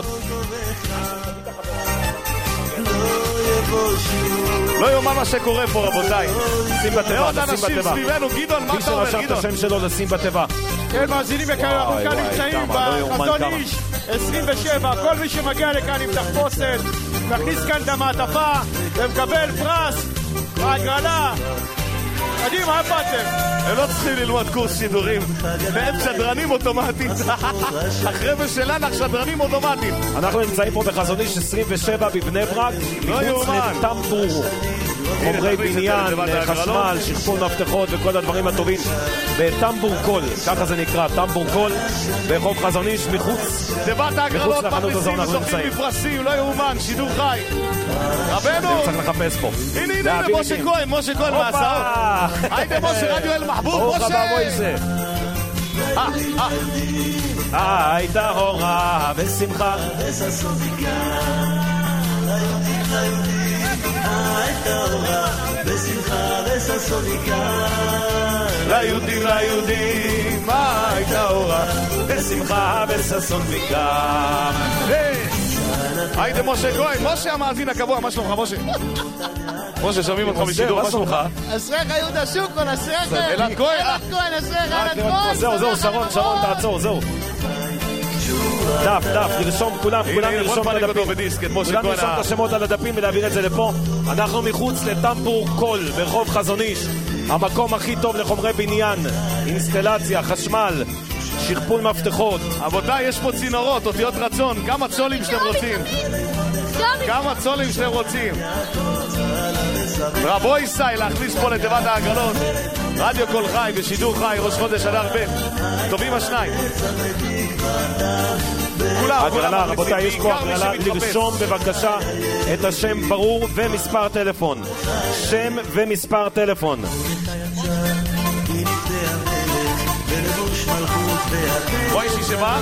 לא יאומן מה שקורה פה רבותיי. שים בתיבה, לשים בתיבה. אנשים סביבנו, גדעון, מה אתה אומר גדעון? מי שרשם את השם שלו לשים בתיבה. כן, מאזינים יקרים, אנחנו כאן נמצאים בחזון איש עשרים ושבע. כל מי שמגיע לכאן עם תחפושת מכניס כאן את המעטפה ומקבל פרס בהגרלה. קדימה, איפה אתם? הם לא צריכים ללמוד קורס שידורים, והם שדרנים אוטומטית. החבר'ה שלנו שדרנים אוטומטית. אנחנו נמצאים פה בחזון איש עשרים ושבע בבני ברק, מחוץ לטמבור, חומרי בניין, חשמל, שכפול מפתחות וכל הדברים הטובים בטמבור קול, ככה זה נקרא, טמבור קול, ברחוב חזון איש, מחוץ תיבת ההגרלות, מכניסים וזוכים בפרסים, לא יאומן, שידור חי. רבנו! צריך לחפש פה. הנה, הנה, הנה, משה כהן, משה כהן מהסעות. היידה משה, רדיו אל מחבוב, משה! ברוך הבא מוישה. אה, אה. הייתה הורה ושמחה. הייתה הורה ושמחה וששון מכאן. ליהודים, ליהודים, מה הייתה הורה ושמחה וששון מכאן. היידה משה כהן, משה המאזין הקבוע, מה שלומך משה? משה, שומעים אותך משידור, מה שלומך? אשריך יהודה שוקרון, אשריך. אלעד כהן, אלעד כהן, אשריך, אלעד כהן. זהו, זהו, שרון, שרון, תעצור, זהו. דף, דף, לרשום כולם, כולם לרשום את הדפים. כולם לרשום את השמות על הדפים ולהעביר את זה לפה. אנחנו מחוץ לטמבור קול, ברחוב חזון איש. המקום הכי טוב לחומרי בניין, אינסטלציה, חשמל, שכפול מפתחות. אבותיי, יש פה צינורות, אותיות רצון, כמה צולים שאתם רוצים. כמה צולים שאתם רוצים. רבו ישי להכניס פה לתיבת ההגרלות. רדיו כל חי בשידור חי, ראש חודש אדר ב'. טובים השניים. הגרלה, רבותיי, יש פה הגרלה. לרשום בבקשה את השם ברור ומספר טלפון. שם ומספר טלפון. בואי שישבה.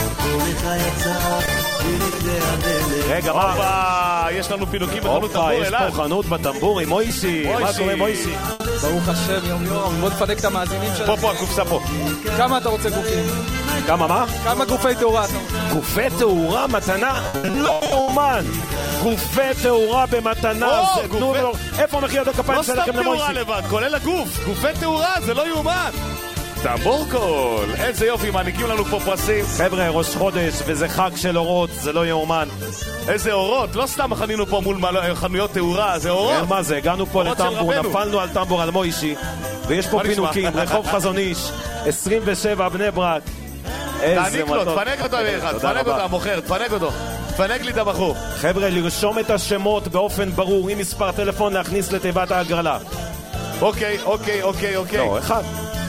רגע, מה? יש לנו פינוקים בחנות טמבור, יש פה חנות בטמבור עם מוישי. מה קורה מוישי? ברוך השם, יום יום. בוא תפדק את המאזינים שלנו. פה, פה, הקופסה פה. כמה אתה רוצה גופים? כמה מה? כמה גופי תאורה אתה רוצה? גופי תאורה, מתנה? לא יאומן. גופי תאורה במתנה. איפה מחיאות הכפיים שלכם למוישי? לא סתם תאורה לבד, כולל הגוף. גופי תאורה, זה לא יאומן. טמבור קול, איזה יופי, מעניקים לנו פה פרסים. חבר'ה, ראש חודש, וזה חג של אורות, זה לא יאומן. איזה אורות, לא סתם חנינו פה מול חנויות תאורה, זה אורות. מה זה, הגענו פה לטמבור, נפלנו על טמבור על מוישי, ויש פה פינוקים, רחוב חזון איש, עשרים ושבע, בני ברק. תעניק לו, תפנק אותו אחד, תפנק אותו, המוכר, תפנק אותו. תפנק לי את הבחור. חבר'ה, לרשום את השמות באופן ברור, עם מספר טלפון להכניס לתיבת ההגרלה. אוקיי, אוקיי, אוקיי, אוקיי. לא, אחד.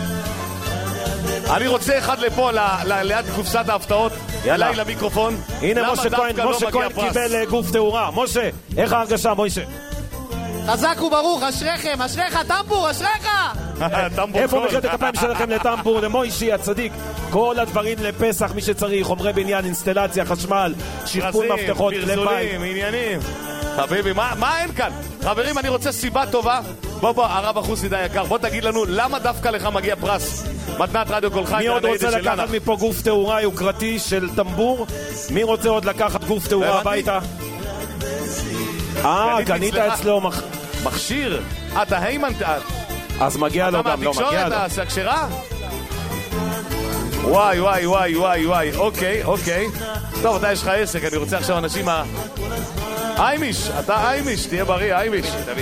אני רוצה אחד לפה, ליד קופסת ההפתעות. יאללה. אליי למיקרופון. הנה משה כהן, משה כהן קיבל גוף תאורה. משה, איך ההרגשה, משה? חזק וברוך, אשריכם, אשריך, טמבור, אשריך! איפה מחיאות הכפיים שלכם לטמבור, למוישי הצדיק? כל הדברים לפסח, מי שצריך, חומרי בניין, אינסטלציה, חשמל, שכפול מפתחות, לבית. עניינים. חביבי, מה, מה אין כאן? חברים, אני רוצה סיבה טובה. בוא בוא, הרב החוסידה יקר, בוא תגיד לנו למה דווקא לך מגיע פרס מתנת רדיו כל חי. מי עוד רוצה לקחת מפה גוף תאורה יוקרתי של טמבור? מי רוצה עוד לקחת גוף תאורה הביתה? אה, קנית אצלו מכשיר? אתה היימן, אז מגיע לו גם, לא מגיע לו. אתה מהתקשורת, הכשרה? וואי וואי וואי וואי וואי, אוקיי, אוקיי. טוב, אתה יש לך עסק, אני רוצה עכשיו אנשים מה... איימיש, אתה איימיש, תהיה בריא, איימיש.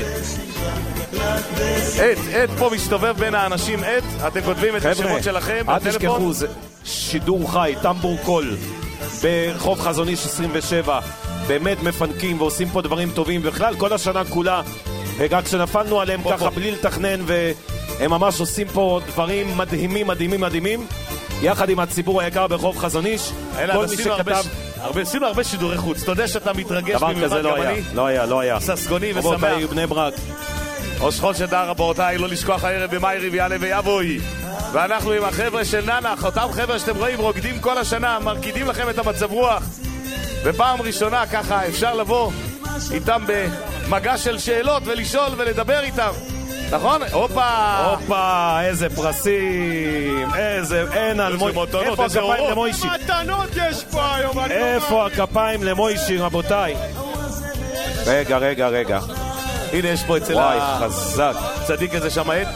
עת, עת פה מסתובב בין האנשים, עת, אתם כותבים את השמות שלכם בטלפון. אל תשכחו, זה שידור חי, טמבור קול, ברחוב חזון איש עשרים ושבע. באמת מפנקים ועושים פה דברים טובים, בכלל כל השנה כולה, ורק כשנפלנו עליהם ככה בלי לתכנן, והם ממש עושים פה דברים מדהימים, מדהימים, מדהימים, יחד עם הציבור היקר ברחוב חזון איש. כל מי שכתב... עשינו הרבה שידורי חוץ, אתה יודע שאתה מתרגש דבר כזה לא היה, לא היה, לא היה. ססגוני ושמח. רבותיי, בני ברק. ראש חול שדר רבותיי, לא לשכוח הערב במאירי ויאלה ויבואי. ואנחנו עם החבר'ה של ננח, אותם חבר'ה שאתם רואים רוקדים כל השנה, מרקידים לכם את המצב רוח. ופעם ראשונה ככה אפשר לבוא איתם במגע של שאלות ולשאול ולדבר איתם. נכון? הופה! הופה, איזה פרסים, איזה, אין על מוישי. איפה הכפיים למוישי? מתנות יש פה היום. איפה הכפיים למוישי, רבותיי? רגע, רגע, רגע. הנה יש פה אצל וואי, חזק. צדיק איזה שמעת.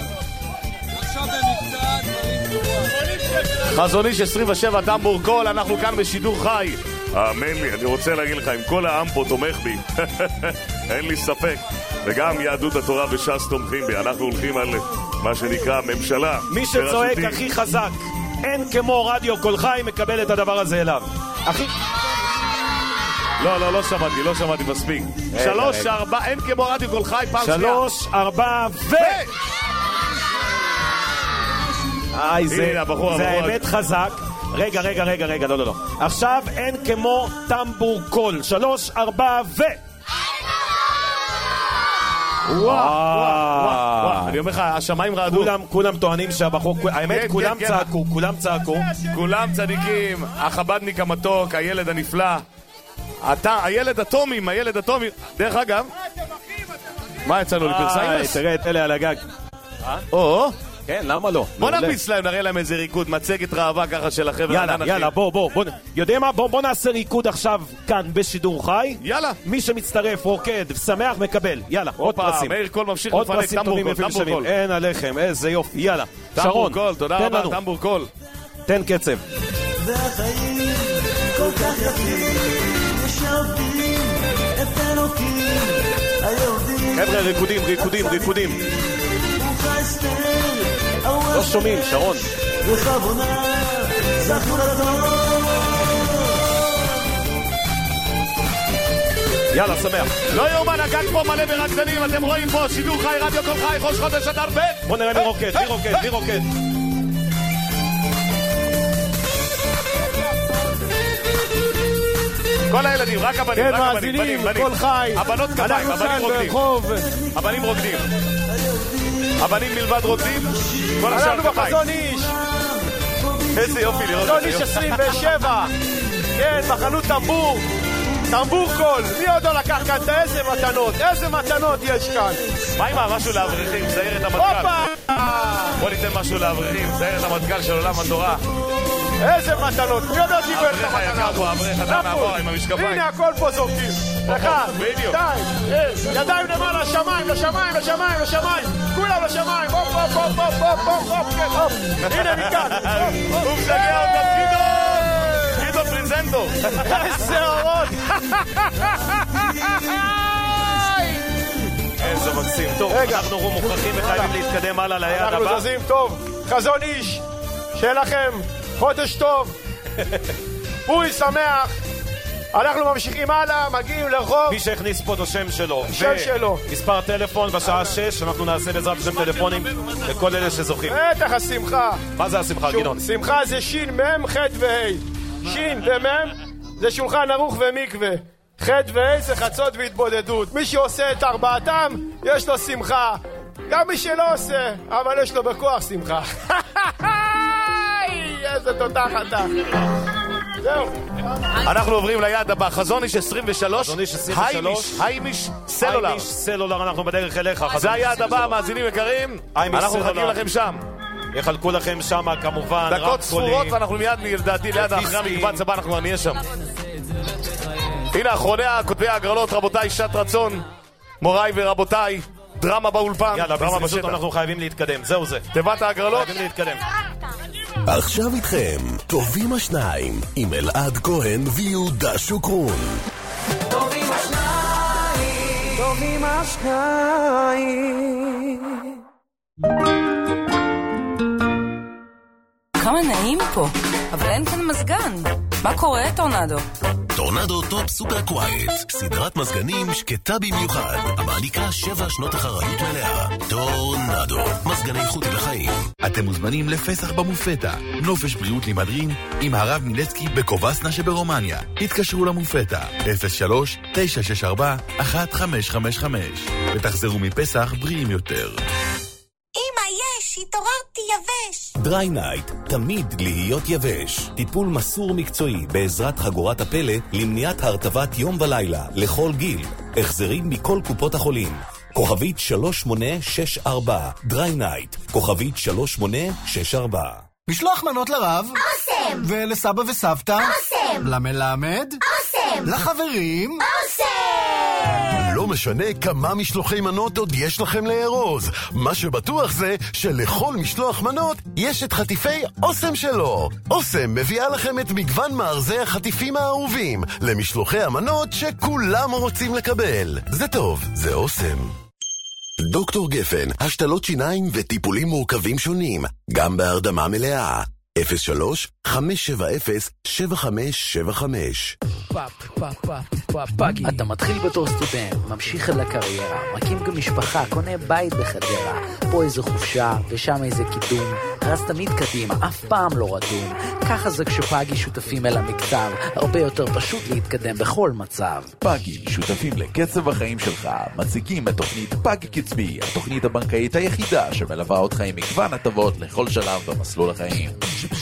חזון איש עשרים ושבע, טמבור קול, אנחנו כאן בשידור חי. האמן לי, אני רוצה להגיד לך, אם כל העם פה תומך בי, אין לי ספק. וגם יהדות התורה וש"ס תומכים בי. אנחנו הולכים על מה שנקרא ממשלה. מי שצועק הכי חזק, אין כמו רדיו כל חי, מקבל את הדבר הזה אליו. הכי... לא, לא, לא שמעתי, לא שמעתי מספיק. שלוש, ארבע, אין כמו רדיו כל חי, פעם שנייה. שלוש, ארבע, ו... איי, זה האמת חזק. רגע, רגע, רגע, רגע, לא, לא, לא. עכשיו אין כמו טמבור קול. שלוש, ארבע, ו... וואו, וואו, וואו, אני אומר לך, השמיים רעדו. כולם, כולם טוענים שהבחור, האמת, כולם צעקו, כולם צעקו. כולם צדיקים, החבדניק המתוק, הילד הנפלא. אתה, הילד הטומים, הילד הטומים. דרך אגב, מה יצאנו לפרסיימס? תראה את אלה על הגג. או, כן, למה לא? בוא נרביץ להם, נראה להם איזה ריקוד, מצגת רעבה ככה של החבר'ה. יאללה, יאללה, בוא, בוא, בוא, יודע מה? בוא, בוא נעשה ריקוד עכשיו כאן בשידור חי. יאללה. מי שמצטרף, רוקד, שמח, מקבל. יאללה, עוד פרסים. מאיר קול ממשיך עוד לפנק, פרסים טובים יפים שווים. אין עליכם, איזה יופי, יאללה. שרון, קול, תודה רבה, טמבור קול. תן קצב. והחיים כל כך יפים, משעבדים את אלוקים, היהודים. חבר'ה, ריקודים, ריקודים, ריקודים. לא שומעים, שרון. וחבונה, זכו לטוב. יאללה, שמח. לא יאומן, הגג פה מלא ברקדנים, אתם רואים פה שידור חי, רדיו כל חי, ראש חודש אדר ב'. בוא נראה מי רוקד, מי רוקד, מי רוקד. כל הילדים, רק הבנים, כן, רק הבנים, מאזינים, בנים, כל חי. הבנות כפיים, הבנים רוקדים. הבנים רוקדים. הבנים מלבד רוקדים, כל השאר אנחנו כפיים. בחזון איש. איזה יופי לראות. חזון איש עשרים ושבע. כן, בחנות טמבור. טמבור קול. מי עוד לא לקח כאן? איזה מתנות, איזה מתנות יש כאן. מה עם משהו לאברכים? זהיר את המטכ"ל. בוא ניתן משהו לאברכים, זהיר את המטכ"ל של עולם התורה. איזה מתנות, מי עוד לא קיבל את המתנה? אברך היקר פה, אברך אתה מעבור עם המשקפיים. הנה הכל פה זורקים. אחד, שתיים, ידיים למעלה, שמיים, לשמיים, לשמיים, לשמיים. כולם לשמיים, הופ, הופ, הופ, הופ, הופ, הופ, הופ, כן, הופ. הנה מכאן. הוא משגע אותם, גידו! גידו פריזנטו. איזה אורות. איזה מקסים. טוב, אנחנו מוכרחים וחייבים להתקדם הלאה ליד הבא. אנחנו זזים טוב. חזון איש, שיהיה לכם חודש טוב. פורי שמח. אנחנו ממשיכים הלאה, מגיעים לרחוב. מי שהכניס פה את השם שלו. שם שלו. מספר טלפון בשעה שש, אנחנו נעשה בעזרת השם טלפונים לכל אלה שזוכים. בטח השמחה. מה זה השמחה, גדעון? שמחה זה שין, מם, חט והי. שין ומם זה שולחן ערוך ומקווה. חט והי זה חצות והתבודדות. מי שעושה את ארבעתם, יש לו שמחה. גם מי שלא עושה, אבל יש לו בכוח שמחה. איזה תותח אתה. זהו. אנחנו עוברים ליעד הבא, חזוניש עשרים ושלוש, חזוניש עשרים ושלוש, היימיש סלולר. היימיש סלולר, אנחנו בדרך אליך. זה היעד הבא, מאזינים יקרים, אנחנו מחכים לכם שם. יחלקו לכם שם כמובן דקות ספורות ואנחנו מיד, לדעתי, ליד אחרי המקבץ הבא אנחנו נהיה שם. הנה אחרוני כותבי ההגרלות, רבותיי, שעת רצון, מוריי ורבותיי, דרמה באולפן. יאללה, בזריזות אנחנו חייבים להתקדם, זהו זה. תיבת ההגרלות. חייבים להתקדם. עכשיו איתכם, טובים השניים, עם אלעד כהן ויהודה שוקרון. טובים השניים, טובים השניים. כמה נעים פה, אבל אין כאן מזגן. מה קורה, טורנדו? טורנדו טופ סופר קווייט, סדרת מזגנים שקטה במיוחד, המעניקה שבע שנות אחריות מלאה. טורנדו, מזגן איכותי לחיים. אתם מוזמנים לפסח במופתה, נופש בריאות למדרין, עם הרב מילצקי בקובסנה שברומניה. התקשרו למופתה, אפס שלוש תשע שש ארבע אחת חמש חמש חמש, ותחזרו מפסח בריאים יותר. התעוררתי יבש. דריי נייט, תמיד להיות יבש. טיפול מסור מקצועי בעזרת חגורת הפלא למניעת הרטבת יום ולילה לכל גיל. החזרים מכל קופות החולים. כוכבית שלוש שמונה שש ארבע. דריי נייט, כוכבית שלוש שמונה שש ארבע. משלוח מנות לרב. אוסם. ולסבא וסבתא. אוסם. למלמד. אוסם. לחברים. אוסם. לא משנה כמה משלוחי מנות עוד יש לכם לארוז. מה שבטוח זה שלכל משלוח מנות יש את חטיפי אוסם שלו. אוסם מביאה לכם את מגוון מארזי החטיפים האהובים למשלוחי המנות שכולם רוצים לקבל. זה טוב, זה אוסם. דוקטור גפן, השתלות שיניים וטיפולים מורכבים שונים, גם בהרדמה מלאה. אפס שלוש חמש שבע אפס שבע חמש שבע חמש. פאגי. אתה מתחיל בתור סטודנט, ממשיך אל הקריירה, מקים גם משפחה, קונה בית בחדרה, פה איזו חופשה ושם איזה קידום, רץ תמיד קדימה, אף פעם לא רדום. ככה זה כשפאגי שותפים אל המקצב, הרבה יותר פשוט להתקדם בכל מצב. פאגי, שותפים לקצב החיים שלך, מציגים את תוכנית פאגי קצבי, התוכנית הבנקאית היחידה שמלווה אותך עם מגוון הטבות לכל שלב במסלול החיים.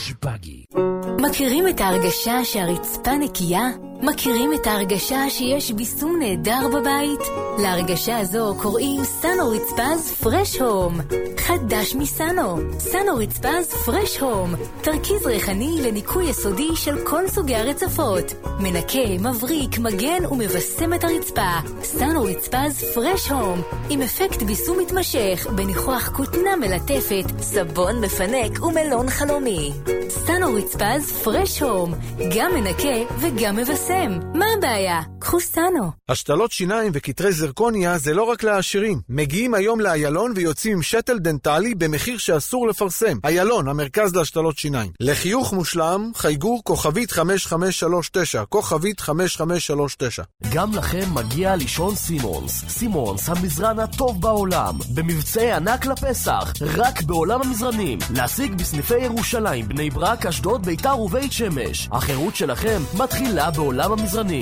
מכירים את ההרגשה שהרצפה נקייה? מכירים את ההרגשה שיש ביסום נהדר בבית? להרגשה הזו קוראים סאנו רצפז פרש הום. חדש מסאנו, סאנו רצפז פרש הום. תרכיז ריחני לניקוי יסודי של כל סוגי הרצפות. מנקה, מבריק, מגן ומבסם את הרצפה. סאנו רצפז פרש הום. עם אפקט ביסום מתמשך, בניחוח כותנה מלטפת, סבון מפנק ומלון חלומי. סאנו רצפז פרש הום. גם מנקה וגם מבסם. מה הבעיה? קחו סאנו. השתלות שיניים וקטרי זרקוניה זה לא רק לעשירים. מגיעים היום לאיילון ויוצאים עם שתל דנטלי במחיר שאסור לפרסם. איילון, המרכז להשתלות שיניים. לחיוך מושלם, חייגו כוכבית חמש חמש שלוש תשע, כוכבית חמש חמש שלוש תשע. גם לכם מגיע לישון סימונס. סימונס, המזרן הטוב בעולם. במבצעי ענק לפסח, רק בעולם המזרנים. להשיג בסניפי ירושלים, בני ברק, אשדוד, ביתר ובית שמש. החירות שלכם מתחילה בעולם המזרנים.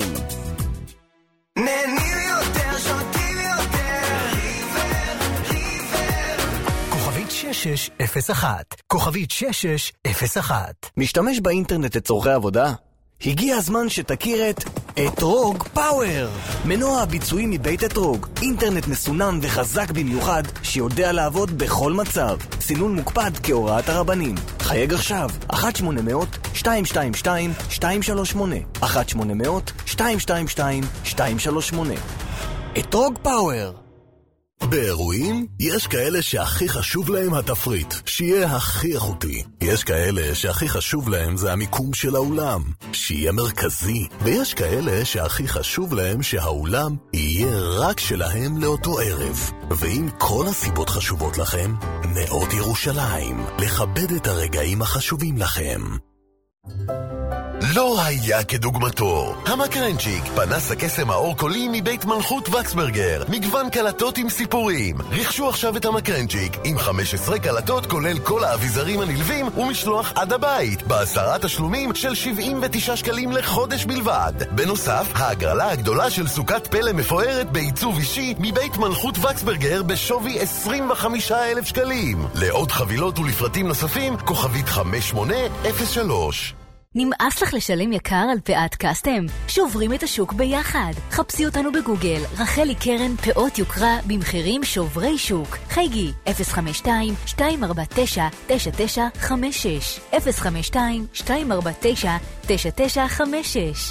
נהנים יותר, שותים יותר, ריבר, ריבר. כוכבית שש שש אפס אחת, כוכבית שש שש אפס אחת. משתמש באינטרנט לצורכי עבודה? הגיע הזמן שתכיר את אתרוג פאוור. מנוע הביצועי מבית אתרוג. אינטרנט מסונן וחזק במיוחד שיודע לעבוד בכל מצב. סינון מוקפד כהוראת הרבנים. חייג עכשיו אחת שמונה אפס אפס שתיים שתיים שתיים שתיים שלוש שמונה אחת שמונה אפס אפס שתיים שתיים שתיים שתיים שלוש שמונה. אתרוג פאוור. באירועים יש כאלה שהכי חשוב להם התפריט, שיהיה הכי איכותי. יש כאלה שהכי חשוב להם זה המיקום של האולם, שיהיה מרכזי. ויש כאלה שהכי חשוב להם שהאולם יהיה רק שלהם לאותו ערב. ואם כל הסיבות חשובות לכם, נאות ירושלים, לכבד את הרגעים החשובים לכם. לא היה כדוגמתו. המקרנצ'יק, פנס הקסם האור קולי מבית מלכות וקסברגר. מגוון קלטות עם סיפורים. רכשו עכשיו את המקרנצ'יק עם חמש עשרה קלטות כולל כל האביזרים הנלווים ומשלוח עד הבית. בעשרה תשלומים של שבעים ותשעה שקלים לחודש בלבד. בנוסף, ההגרלה הגדולה של סוכת פלא מפוארת בעיצוב אישי מבית מלכות וקסברגר בשווי עשרים וחמישה אלף שקלים. לעוד חבילות ולפרטים נוספים, כוכבית חמש שמונה אפס שלוש. נמאס לך לשלם יקר על פאת קסטם? שוברים את השוק ביחד. חפשי אותנו בגוגל, רחלי קרן פאות יוקרה במחירים שוברי שוק. חייגי אפס חמש שתיים שתיים ארבע תשע תשע תשע חמש שש אפס חמש שתיים שתיים ארבע תשע תשע תשע חמש שש.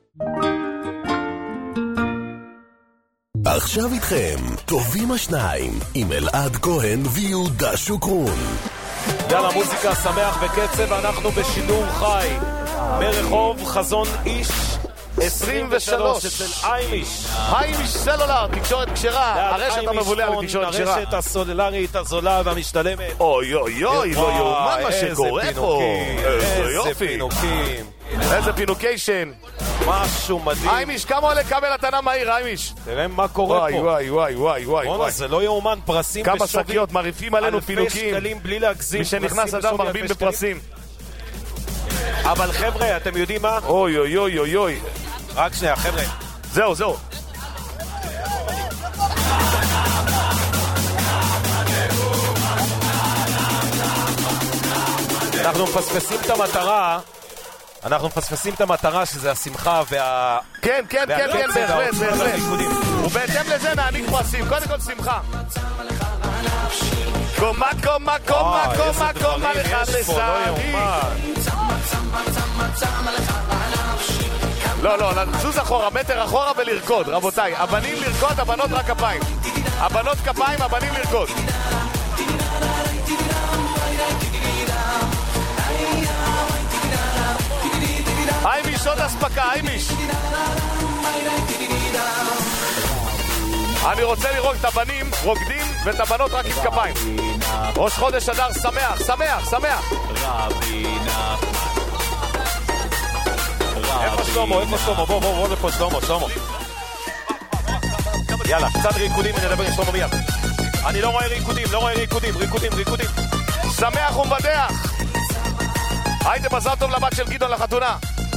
עכשיו איתכם, טובים השניים, עם אלעד כהן ויהודה שוקרון. יאללה, מוזיקה, שמח וקצב, אנחנו בשידור חי ברחוב חזון איש עשרים ושלוש אצל איימיש. איימיש סלולר, תקשורת כשרה, הרשת המבולע לתקשורת כשרה. הרשת הסוללרית הזולה והמשתלמת. אוי אוי אוי, לא יאומן מה שקורה פה. איזה יופי. פינוקים. איזה פינוקיישן. משהו מדהים. איימיש, כמה עולה כבל התנה מהיר, איימיש? תראה מה קורה פה. וואי וואי וואי וואי וואי. זה לא יאומן, פרסים כמה שקיות, מריפים עלינו פינוקים. אלפי שקלים בלי להגזים. מי שנכנס אדם מרבים בפרסים. אבל חבר'ה, אתם יודעים מה? אוי אוי אוי אוי אוי. רק שנייה, חבר'ה. זהו, זהו. אנחנו מפספסים את המטרה. אנחנו מפספסים את המטרה שזה השמחה וה... כן, כן, כן, כן, בהחלט, בהחלט. ובהתאם לזה נעניק פרסים. קודם כל שמחה. קומה, קומה, קומה, קומה, קומה לך לסעדי. לא, לא, לזוז אחורה, מטר אחורה ולרקוד, רבותיי. הבנים לרקוד, הבנות רק כפיים. הבנות כפיים, הבנים לרקוד. איימיש, עוד הספקה, איימיש. אני רוצה לראות את הבנים רוקדים ואת הבנות רק עם כפיים. ראש חודש אדר שמח, שמח, שמח. איפה שלמה, איפה שלמה? בוא, בוא, בוא לפה שלמה, שלמה. יאללה, קצת ריקודים ונדבר עם שלמה מיד. אני לא רואה ריקודים, לא רואה ריקודים, ריקודים, ריקודים. שמח ומבדח. הייתם מזל טוב לבת של גדעון לחתונה.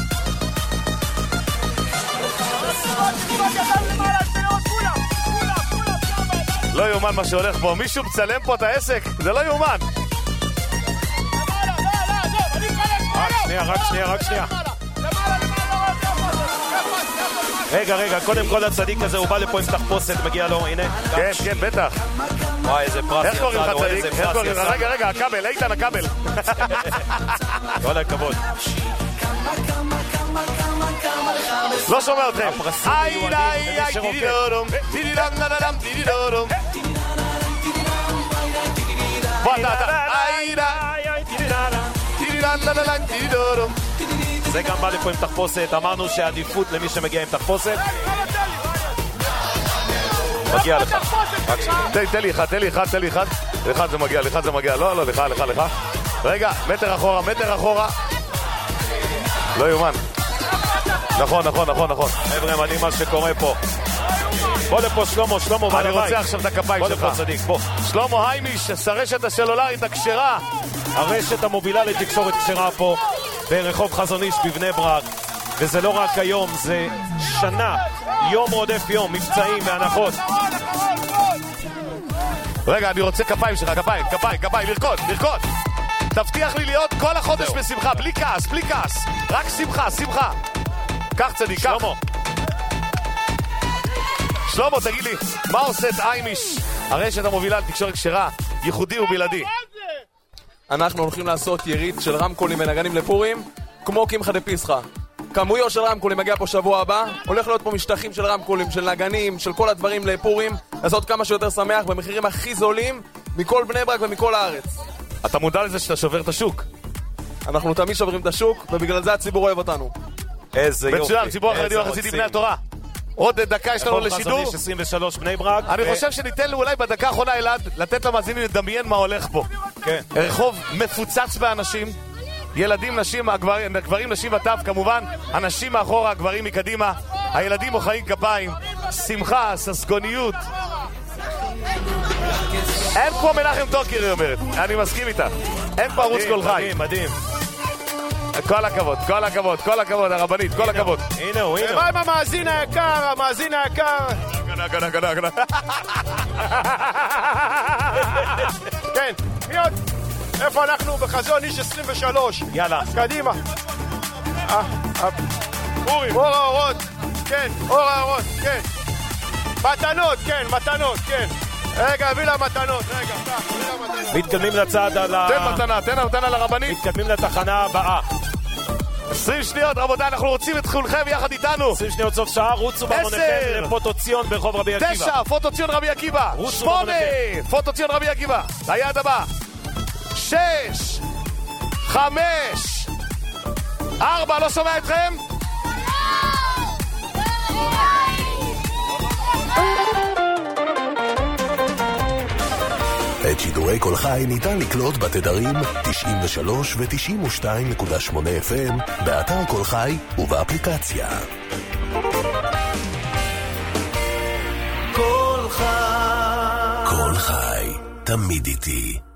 לא יומן מה שהולך פה. מישהו מצלם פה את העסק? זה לא יומן. רק שנייה, רק שנייה, רק שנייה. רגע, רגע, קודם כל הצדיק הזה, הוא בא לפה עם תחפושת, מגיע לו, הנה. כן, כן, בטח. וואי, איזה פרס איך קוראים לך צדיק? איך קוראים לך? רגע, רגע, הכבל, איתן הכבל. כל הכבוד. לא שומע אתכם. איי, איי, איי, טידידורום, טידידם, נדדם, טידידורום. בוא, אתה, אתה. איי, איי, טידידם, טידידם, נדדם, טידידורום. זה גם בא לפה עם תחפושת, אמרנו שהעדיפות למי שמגיע עם תחפושת. מגיע לך. תן לי אחד, תן לי אחד, תן לי אחד. לך זה מגיע, לך זה מגיע. לא, לא, לך, לך, לך. רגע, מטר אחורה, מטר אחורה. לא יומן. נכון, נכון, נכון, נכון. חבר'ה, מדהים מה שקורה פה. בוא לפה שלמה, שלמה, בא אני לבית. רוצה עכשיו את הכפיים שלך. בוא לפה צדיק, בוא. שלמה היימיש, הרשת הסלולרית הכשרה. הרשת המובילה לתקשורת כשרה פה, ברחוב חזון איש בבני ברק. וזה לא רק היום, זה שנה, יום רודף יום, מבצעים והנחות. רגע, אני רוצה כפיים שלך, כפיים, כפיים, כפיים, לרקוד, לרקוד. תבטיח לי להיות כל החודש בשמחה, בלי כעס, בלי כעס. רק שמחה, שמחה. קח צדיק, קח. שלמה. שלמה, תגיד לי, מה עושה את איימיש, הרשת המובילה לתקשורת כשרה, ייחודי ובלעדי? אנחנו הולכים לעשות יריד של רמקולים ונגנים לפורים, כמו קמחא דפסחא. כמויות של רמקולים מגיע פה שבוע הבא, הולך להיות פה משטחים של רמקולים, של נגנים, של כל הדברים לפורים, לעשות כמה שיותר שמח במחירים הכי זולים מכל בני ברק ומכל הארץ. אתה מודע לזה שאתה שובר את השוק? אנחנו תמיד שוברים את השוק, ובגלל זה הציבור אוהב אותנו. איזה יופי. מצוין, ציבור החרדי והחסידי בני התורה. עוד דקה יש לנו לשידור. עשרים ושלוש בני ברק. אני חושב שניתן לו אולי בדקה האחרונה אלעד לתת למאזינים לדמיין מה הולך פה. כן. רחוב מפוצץ באנשים, ילדים, נשים, הגברים, גברים, נשים וטף, כמובן, הנשים מאחורה, הגברים מקדימה, הילדים מוחאים כפיים, שמחה, ססגוניות. אין פה מנחם טוקר, היא אומרת, אני מסכים איתה. אין פה ערוץ כל חי. מדהים, מדהים. כל הכבוד, כל הכבוד, כל הכבוד, הרבנית, כל הכבוד. הנה הוא, הנה הוא. ומה עם המאזין היקר, המאזין היקר? גנה, גנה, גנה, גנה. כן, מי עוד? איפה אנחנו? בחזון איש עשרים ושלוש. יאללה. קדימה. אורים. אור האורות, כן, אור האורות, כן. מתנות, כן, מתנות, כן. רגע, הביא לה מתנות, רגע, כך, הביא לה מתנות. מתקדמים לצד על ה... תן מתנה, תן מתנה לרבנית. מתקדמים לתחנה הבאה. עשרים שניות, רבותיי, אנחנו רוצים את כולכם יחד איתנו. עשרים שניות סוף שעה, רוצו בהמוניכם לפוטוציון ברחוב רבי עקיבא. תשע, פוטוציון רבי עקיבא. שמונה, פוטוציון רבי עקיבא. היעד הבא. שש, חמש, ארבע, לא שומע אתכם? את שידורי כל חי ניתן לקלוט בתדרים תשעים ושלוש ו-תשעים ושתיים נקודה שמונה אף אם, באתר כל חי ובאפליקציה. כל חי. כל חי, תמיד איתי.